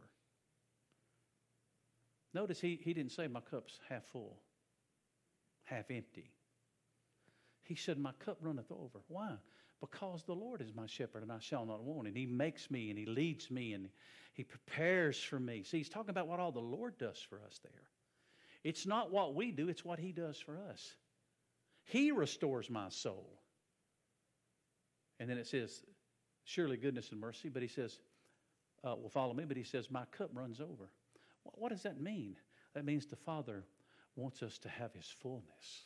Notice he didn't say my cup's half full, half empty. He said, my cup runneth over. Why? Because the Lord is my shepherd and I shall not want. And he makes me and he leads me and he prepares for me. See, he's talking about what all the Lord does for us there. It's not what we do, it's what he does for us. He restores my soul. And then it says, surely goodness and mercy, but he says, will follow me, but he says, my cup runs over. What does that mean? That means the Father wants us to have his fullness.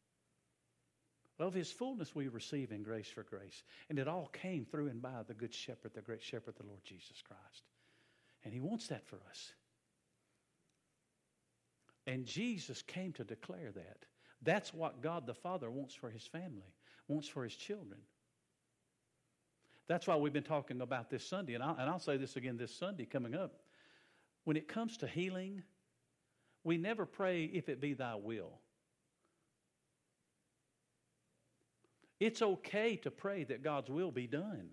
Of his fullness we receive in grace for grace. And it all came through and by the good shepherd, the great shepherd, the Lord Jesus Christ. And he wants that for us. And Jesus came to declare that. That's what God the Father wants for his family, wants for his children. That's why we've been talking about this Sunday, and I'll say this again this Sunday coming up. When it comes to healing, we never pray, if it be thy will. It's okay to pray that God's will be done.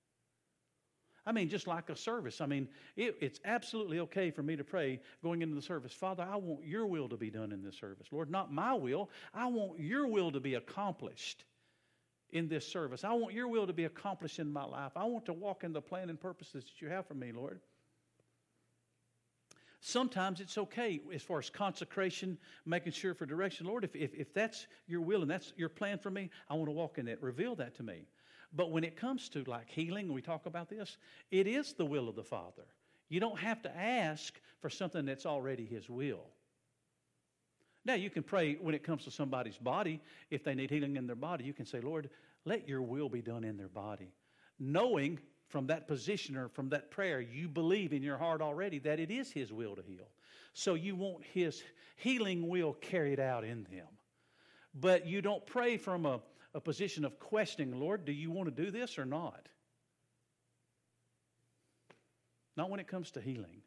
Just like a service. It's absolutely okay for me to pray going into the service, Father, I want your will to be done in this service. Lord, not my will. I want your will to be accomplished in this service. I want your will to be accomplished in my life. I want to walk in the plan and purposes that you have for me, Lord. Sometimes it's okay as far as consecration, making sure for direction. Lord, if that's your will and that's your plan for me, I want to walk in it. Reveal that to me. But when it comes to like healing, we talk about this, it is the will of the Father. You don't have to ask for something that's already his will. Now, you can pray when it comes to somebody's body. If they need healing in their body, you can say, Lord, let your will be done in their body. Knowing from that position or from that prayer, you believe in your heart already that it is his will to heal. So you want his healing will carried out in them. But you don't pray from a position of questioning, Lord, do you want to do this or not? Not when it comes to healing.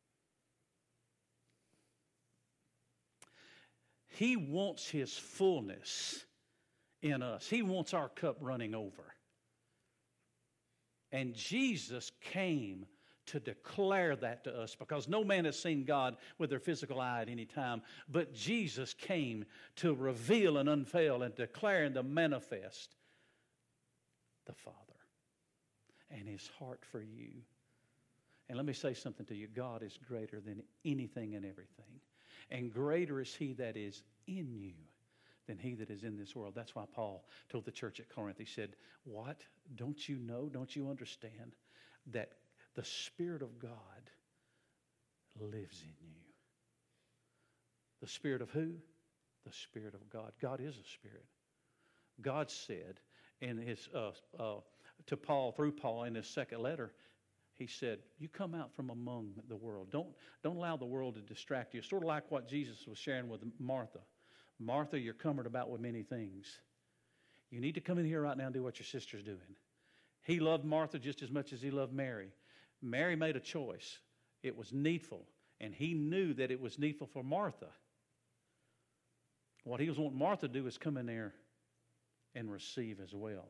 He wants his fullness in us. He wants our cup running over. And Jesus came to declare that to us, because no man has seen God with their physical eye at any time, but Jesus came to reveal and unveil and declare and to manifest the Father and his heart for you. And let me say something to you. God is greater than anything and everything. And greater is he that is in you than he that is in this world. That's why Paul told the church at Corinth, he said, what? Don't you know? Don't you understand that the Spirit of God lives in you? The Spirit of who? The Spirit of God. God is a Spirit. God said in his to Paul, through Paul in his second letter, he said, you come out from among the world. Don't allow the world to distract you. Sort of like what Jesus was sharing with Martha. Martha, you're cumbered about with many things. You need to come in here right now and do what your sister's doing. He loved Martha just as much as he loved Mary. Mary made a choice. It was needful. And he knew that it was needful for Martha. What he was wanting Martha to do is come in there and receive as well.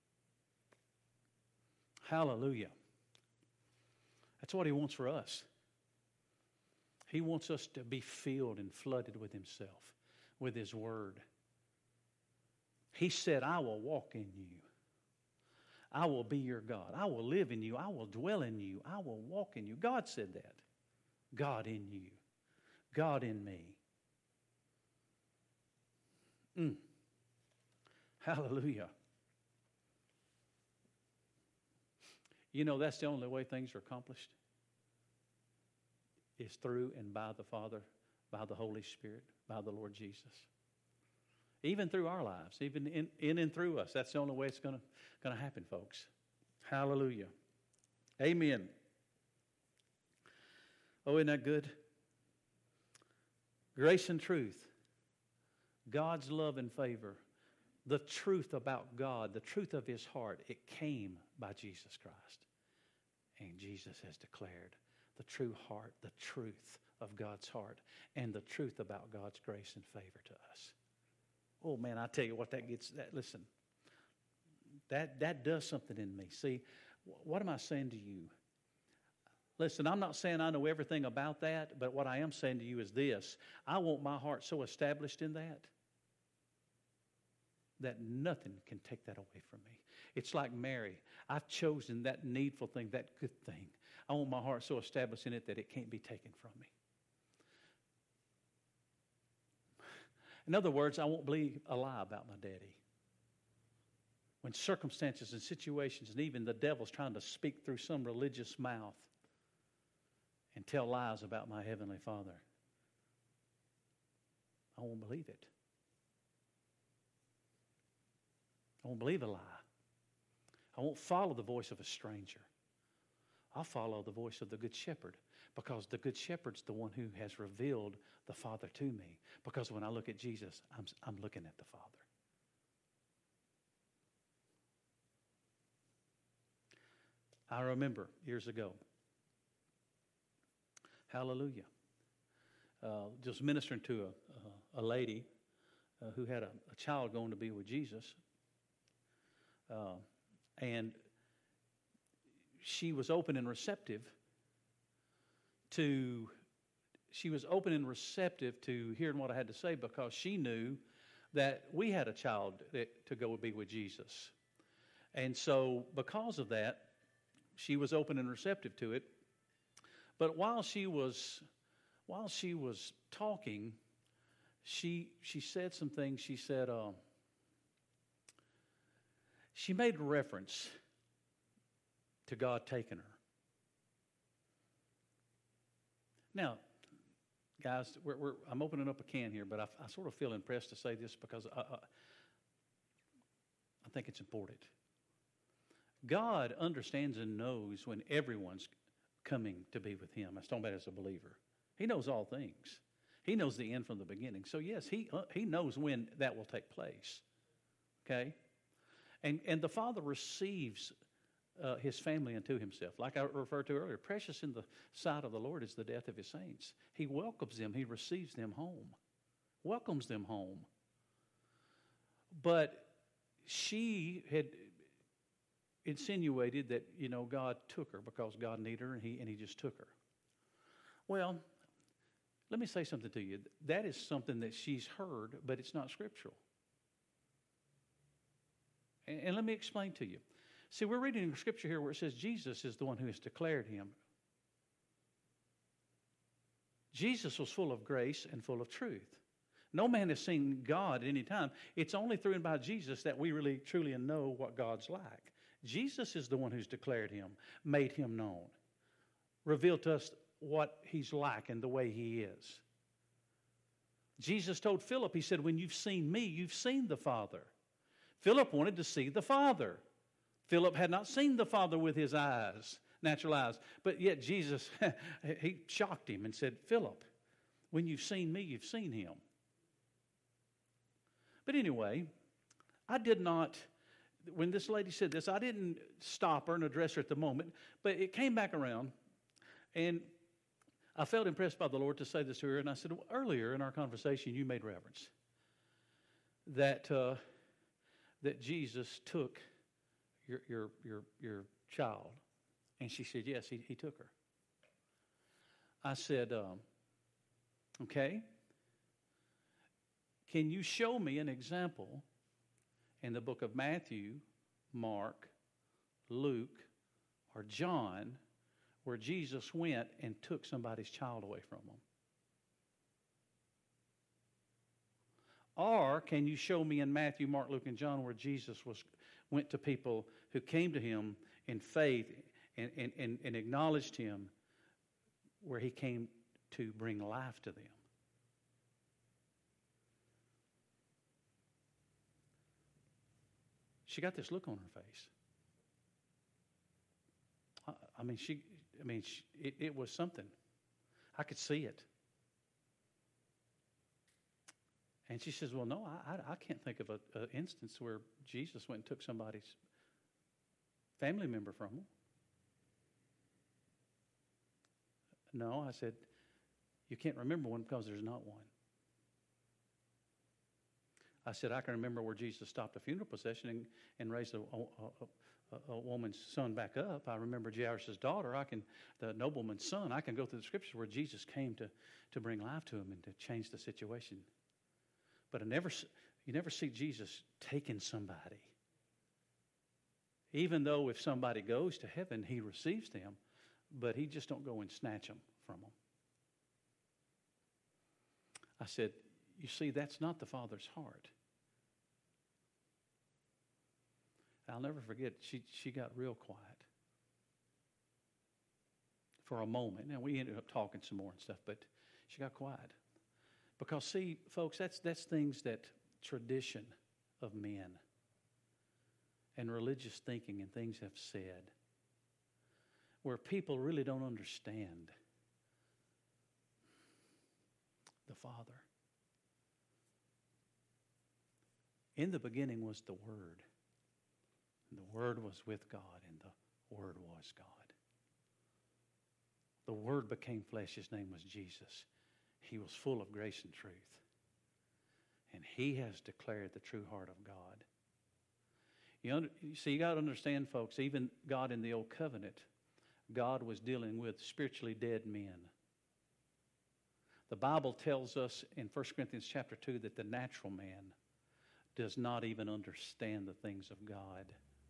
Hallelujah. That's what he wants for us. He wants us to be filled and flooded with himself, with his word. He said, I will walk in you. I will be your God. I will live in you. I will dwell in you. I will walk in you. God said that. God in you. God in me. Hallelujah. You know, that's the only way things are accomplished, is through and by the Father, by the Holy Spirit, by the Lord Jesus. Even through our lives, even in and through us. That's the only way it's going to happen, folks. Hallelujah. Amen. Oh, isn't that good? Grace and truth. God's love and favor. The truth about God, the truth of his heart, it came by Jesus Christ. And Jesus has declared the true heart, the truth of God's heart, and the truth about God's grace and favor to us. Oh, man, I tell you what, listen, that does something in me. See, what am I saying to you? Listen, I'm not saying I know everything about that, but what I am saying to you is this. I want my heart so established in that nothing can take that away from me. It's like Mary. I've chosen that needful thing, that good thing. I want my heart so established in it that it can't be taken from me. In other words, I won't believe a lie about my daddy. When circumstances and situations and even the devil's trying to speak through some religious mouth and tell lies about my Heavenly Father, I won't believe it. I won't believe a lie. I won't follow the voice of a stranger. I'll follow the voice of the Good Shepherd, because the Good Shepherd's the one who has revealed the Father to me. Because when I look at Jesus, I'm looking at the Father. I remember years ago, hallelujah, just ministering to a lady who had a child going to be with Jesus. And she was open and receptive to hearing what I had to say, because she knew that we had a child to go be with Jesus. And so because of that, she was open and receptive to it. But while she was talking, she said some things. She said, she made reference to God taking her. Now, guys, I'm opening up a can here, but I sort of feel impressed to say this because I think it's important. God understands and knows when everyone's coming to be with him. I'm talking about as a believer. He knows all things. He knows the end from the beginning. So yes, he knows when that will take place. Okay? And the Father receives his family unto himself. Like I referred to earlier, precious in the sight of the Lord is the death of his saints. He welcomes them. He receives them home. Welcomes them home. But she had insinuated that, God took her because God needed her, and he just took her. Well, let me say something to you. That is something that she's heard, but it's not scriptural. And let me explain to you. See, we're reading in Scripture here where it says Jesus is the one who has declared him. Jesus was full of grace and full of truth. No man has seen God at any time. It's only through and by Jesus that we really, truly know what God's like. Jesus is the one who's declared him, made him known, revealed to us what he's like and the way he is. Jesus told Philip, he said, when you've seen me, you've seen the Father. Philip wanted to see the Father. Philip had not seen the Father with his eyes, natural eyes. But yet Jesus, he shocked him and said, Philip, when you've seen me, you've seen him. But anyway, I did not, when this lady said this, I didn't stop her and address her at the moment, but it came back around, and I felt impressed by the Lord to say this to her, and I said, well, earlier in our conversation, you made reference that that Jesus took your child, and she said, yes, he took her. I said, okay. Can you show me an example in the book of Matthew, Mark, Luke, or John where Jesus went and took somebody's child away from them? Or can you show me in Matthew, Mark, Luke, and John where Jesus went to people who came to him in faith and acknowledged him, where he came to bring life to them? She got this look on her face. It was something. I could see it. And she says, well, no, I can't think of an instance where Jesus went and took somebody's family member from them. No, I said, you can't remember one because there's not one. I said, I can remember where Jesus stopped a funeral procession and raised a woman's son back up. I remember Jairus' daughter. The nobleman's son. I can go through the scriptures where Jesus came to bring life to him and to change the situation. But you never see Jesus taking somebody. Even though if somebody goes to heaven, he receives them, but he just don't go and snatch them from them. I said, you see, that's not the Father's heart. I'll never forget, she got real quiet for a moment. And we ended up talking some more and stuff, but she got quiet. Because, see, folks, that's things that tradition of men and religious thinking and things have said, where people really don't understand the Father. In the beginning was the Word, and the Word was with God, and the Word was God. The Word became flesh. His name was Jesus. He was full of grace and truth. And he has declared the true heart of God. You got to understand, folks, even God in the Old Covenant, God was dealing with spiritually dead men. The Bible tells us in 1 Corinthians chapter 2 that the natural man does not even understand the things of God.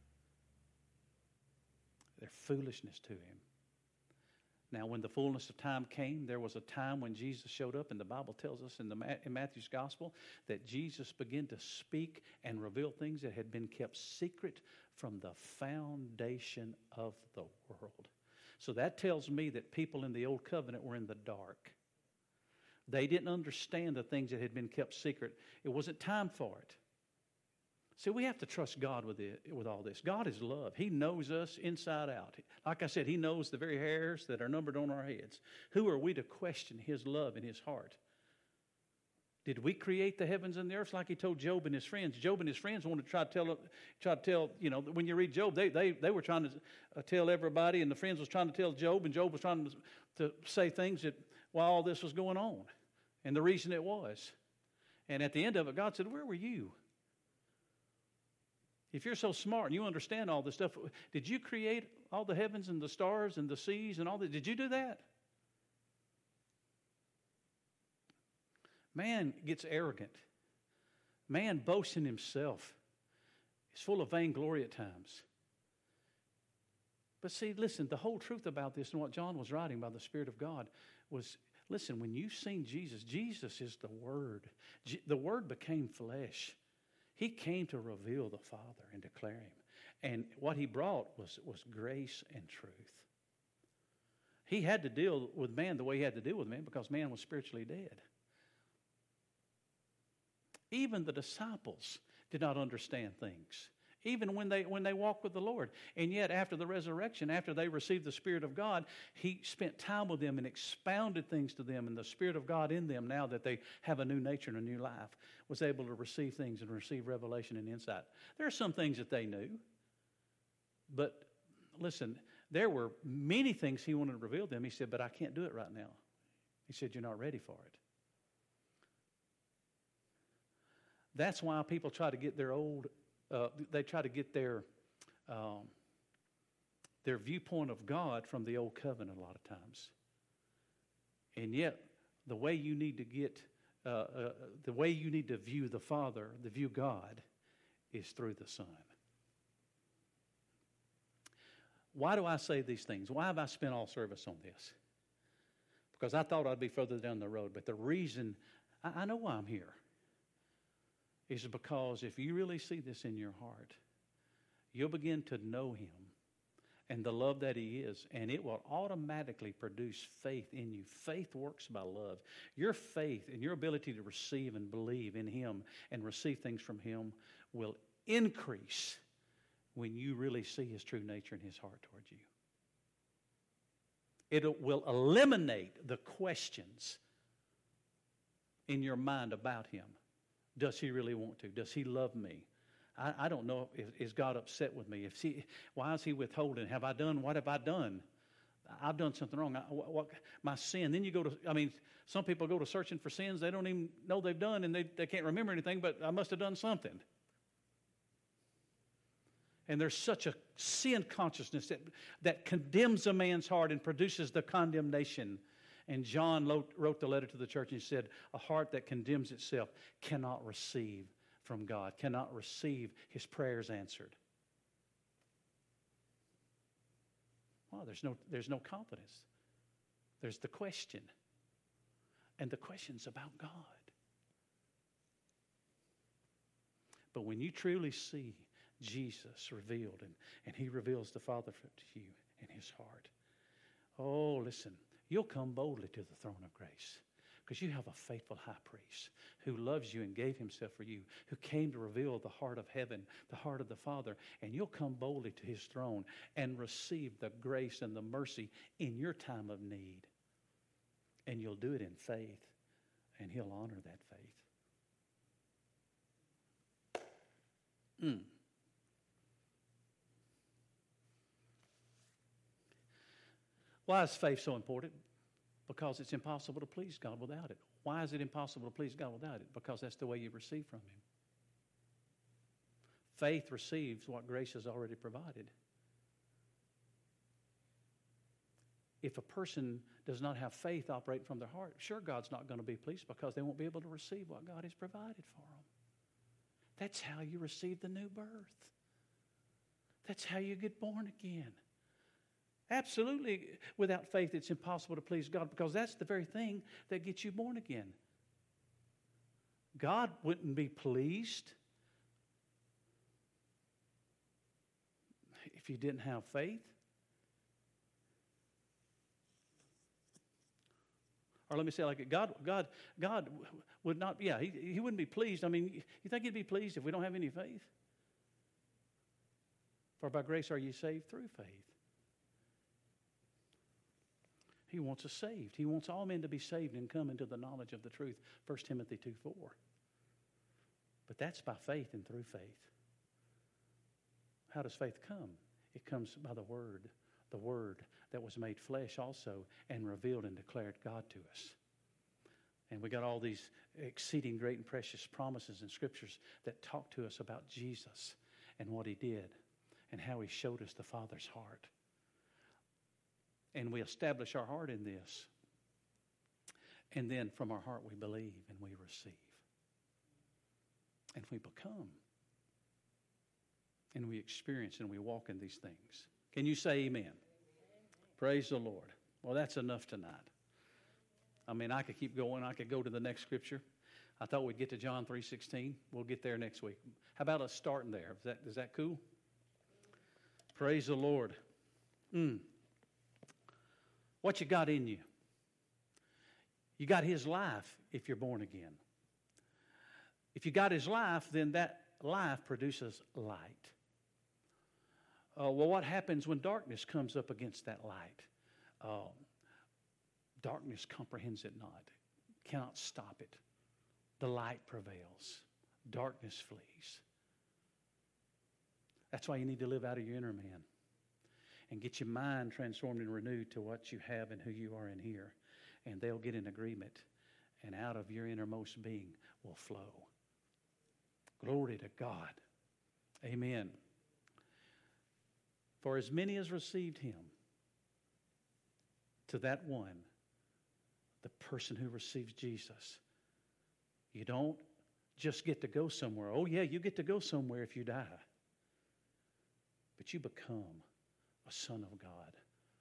They're foolishness to him. Now, when the fullness of time came, there was a time when Jesus showed up, and the Bible tells us in Matthew's gospel that Jesus began to speak and reveal things that had been kept secret from the foundation of the world. So that tells me that people in the Old Covenant were in the dark. They didn't understand the things that had been kept secret. It wasn't time for it. See, we have to trust God with all this. God is love. He knows us inside out. Like I said, he knows the very hairs that are numbered on our heads. Who are we to question his love and his heart? Did we create the heavens and the earth like he told Job and his friends? Job and his friends wanted to try to tell, when you read Job, they were trying to tell everybody, and the friends was trying to tell Job, and Job was trying to say things that while all this was going on, and the reason it was. And at the end of it, God said, where were you? If you're so smart and you understand all this stuff, did you create all the heavens and the stars and the seas and all that? Did you do that? Man gets arrogant. Man boasts in himself. He's full of vainglory at times. But see, listen, the whole truth about this and what John was writing by the Spirit of God was, Listen, when you've seen Jesus, Jesus is the Word. The Word became flesh. He came to reveal the Father and declare Him. And what He brought was grace and truth. He had to deal with man the way He had to deal with man because man was spiritually dead. Even the disciples did not understand things, even when they walked with the Lord. And yet after the resurrection, after they received the Spirit of God, He spent time with them and expounded things to them. And the Spirit of God in them, now that they have a new nature and a new life, was able to receive things and receive revelation and insight. There are some things that they knew. But listen, there were many things He wanted to reveal to them. He said, but I can't do it right now. He said, you're not ready for it. That's why people try to get their their viewpoint of God from the old covenant a lot of times. And yet, the way you need to view the Father, to view God, is through the Son. Why do I say these things? Why have I spent all service on this? Because I thought I'd be further down the road. But the reason, I know why I'm here, is because if you really see this in your heart, you'll begin to know Him and the love that He is, and it will automatically produce faith in you. Faith works by love. Your faith and your ability to receive and believe in Him and receive things from Him will increase when you really see His true nature and His heart towards you. It will eliminate the questions in your mind about Him. Does He really want to? Does He love me? I don't know. Is God upset with me? Why is He withholding? What have I done? I've done something wrong. What my sin? Then you go to, some people go to searching for sins they don't even know they've done, and they can't remember anything, but I must have done something. And there's such a sin consciousness that condemns a man's heart and produces the condemnation. And John wrote the letter to the church and said, a heart that condemns itself cannot receive from God, cannot receive His prayers answered. Well, there's no confidence. There's the question. And the question's about God. But when you truly see Jesus revealed, and He reveals the Father to you in His heart, oh, listen, you'll come boldly to the throne of grace because you have a faithful high priest who loves you and gave Himself for you, who came to reveal the heart of heaven, the heart of the Father, and you'll come boldly to His throne and receive the grace and the mercy in your time of need. And you'll do it in faith, and He'll honor that faith. Why is faith so important? Because it's impossible to please God without it. Why is it impossible to please God without it? Because that's the way you receive from Him. Faith receives what grace has already provided. If a person does not have faith operating from their heart, sure, God's not going to be pleased because they won't be able to receive what God has provided for them. That's how you receive the new birth. That's how you get born again. Absolutely, without faith, it's impossible to please God because that's the very thing that gets you born again. God wouldn't be pleased if you didn't have faith. Or let me say it like it. God would not, He wouldn't be pleased. You think He'd be pleased if we don't have any faith? For by grace are you saved through faith. He wants us saved. He wants all men to be saved and come into the knowledge of the truth. 1 Timothy 2:4. But that's by faith and through faith. How does faith come? It comes by the Word that was made flesh also and revealed and declared God to us. And we got all these exceeding great and precious promises in Scriptures that talk to us about Jesus and what He did and how He showed us the Father's heart. And we establish our heart in this. And then from our heart we believe and we receive. And we become. And we experience and we walk in these things. Can you say amen? Praise the Lord. Well, that's enough tonight. I mean, I could keep going. I could go to the next scripture. I thought we'd get to John 3:16. We'll get there next week. How about us starting there? Is that cool? Praise the Lord. What you got in you? You got His life if you're born again. If you got His life, then that life produces light. Well, what happens when darkness comes up against that light? Darkness comprehends it not, cannot stop it. The light prevails. Darkness flees. That's why you need to live out of your inner man and get your mind transformed and renewed to what you have and who you are in here. And they'll get in agreement, and out of your innermost being will flow. Glory to God. Amen. For as many as received Him, to that one, the person who receives Jesus, you don't just get to go somewhere. Oh yeah, you get to go somewhere if you die. But you become a son of God.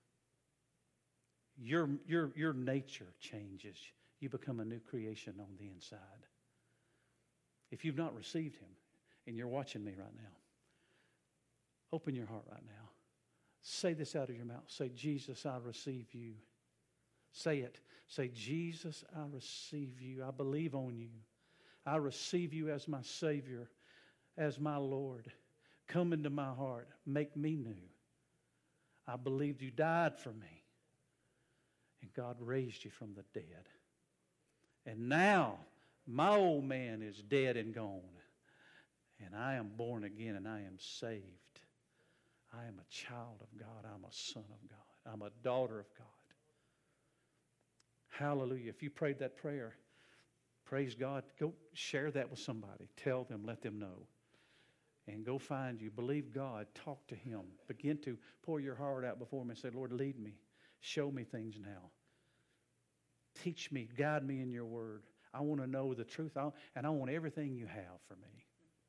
Your nature changes. You become a new creation on the inside. If you've not received Him, and you're watching me right now, open your heart right now. Say this out of your mouth. Say, Jesus, I receive you. Say it. Say, Jesus, I receive you. I believe on you. I receive you as my Savior, as my Lord. Come into my heart. Make me new. I believed you died for me. And God raised you from the dead. And now my old man is dead and gone. And I am born again and I am saved. I am a child of God. I'm a son of God. I'm a daughter of God. Hallelujah. If you prayed that prayer, praise God. Go share that with somebody. Tell them, let them know. And go find you. Believe God. Talk to Him. Begin to pour your heart out before Him and say, Lord, lead me. Show me things now. Teach me. Guide me in your word. I want to know the truth. And I want everything you have for me.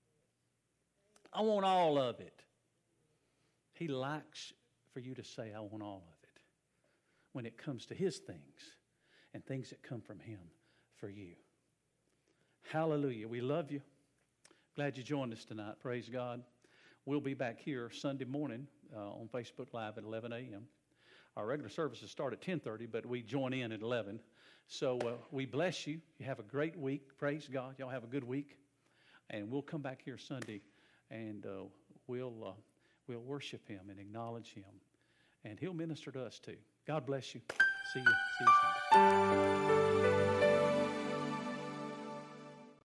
I want all of it. He likes for you to say, I want all of it. When it comes to His things and things that come from Him for you. Hallelujah. We love you. Glad you joined us tonight. Praise God. We'll be back here Sunday morning on Facebook Live at 11 a.m. Our regular services start at 10:30, but we join in at 11. So we bless you. You have a great week. Praise God. Y'all have a good week. And we'll come back here Sunday and we'll worship Him and acknowledge Him. And He'll minister to us too. God bless you. See you Sunday.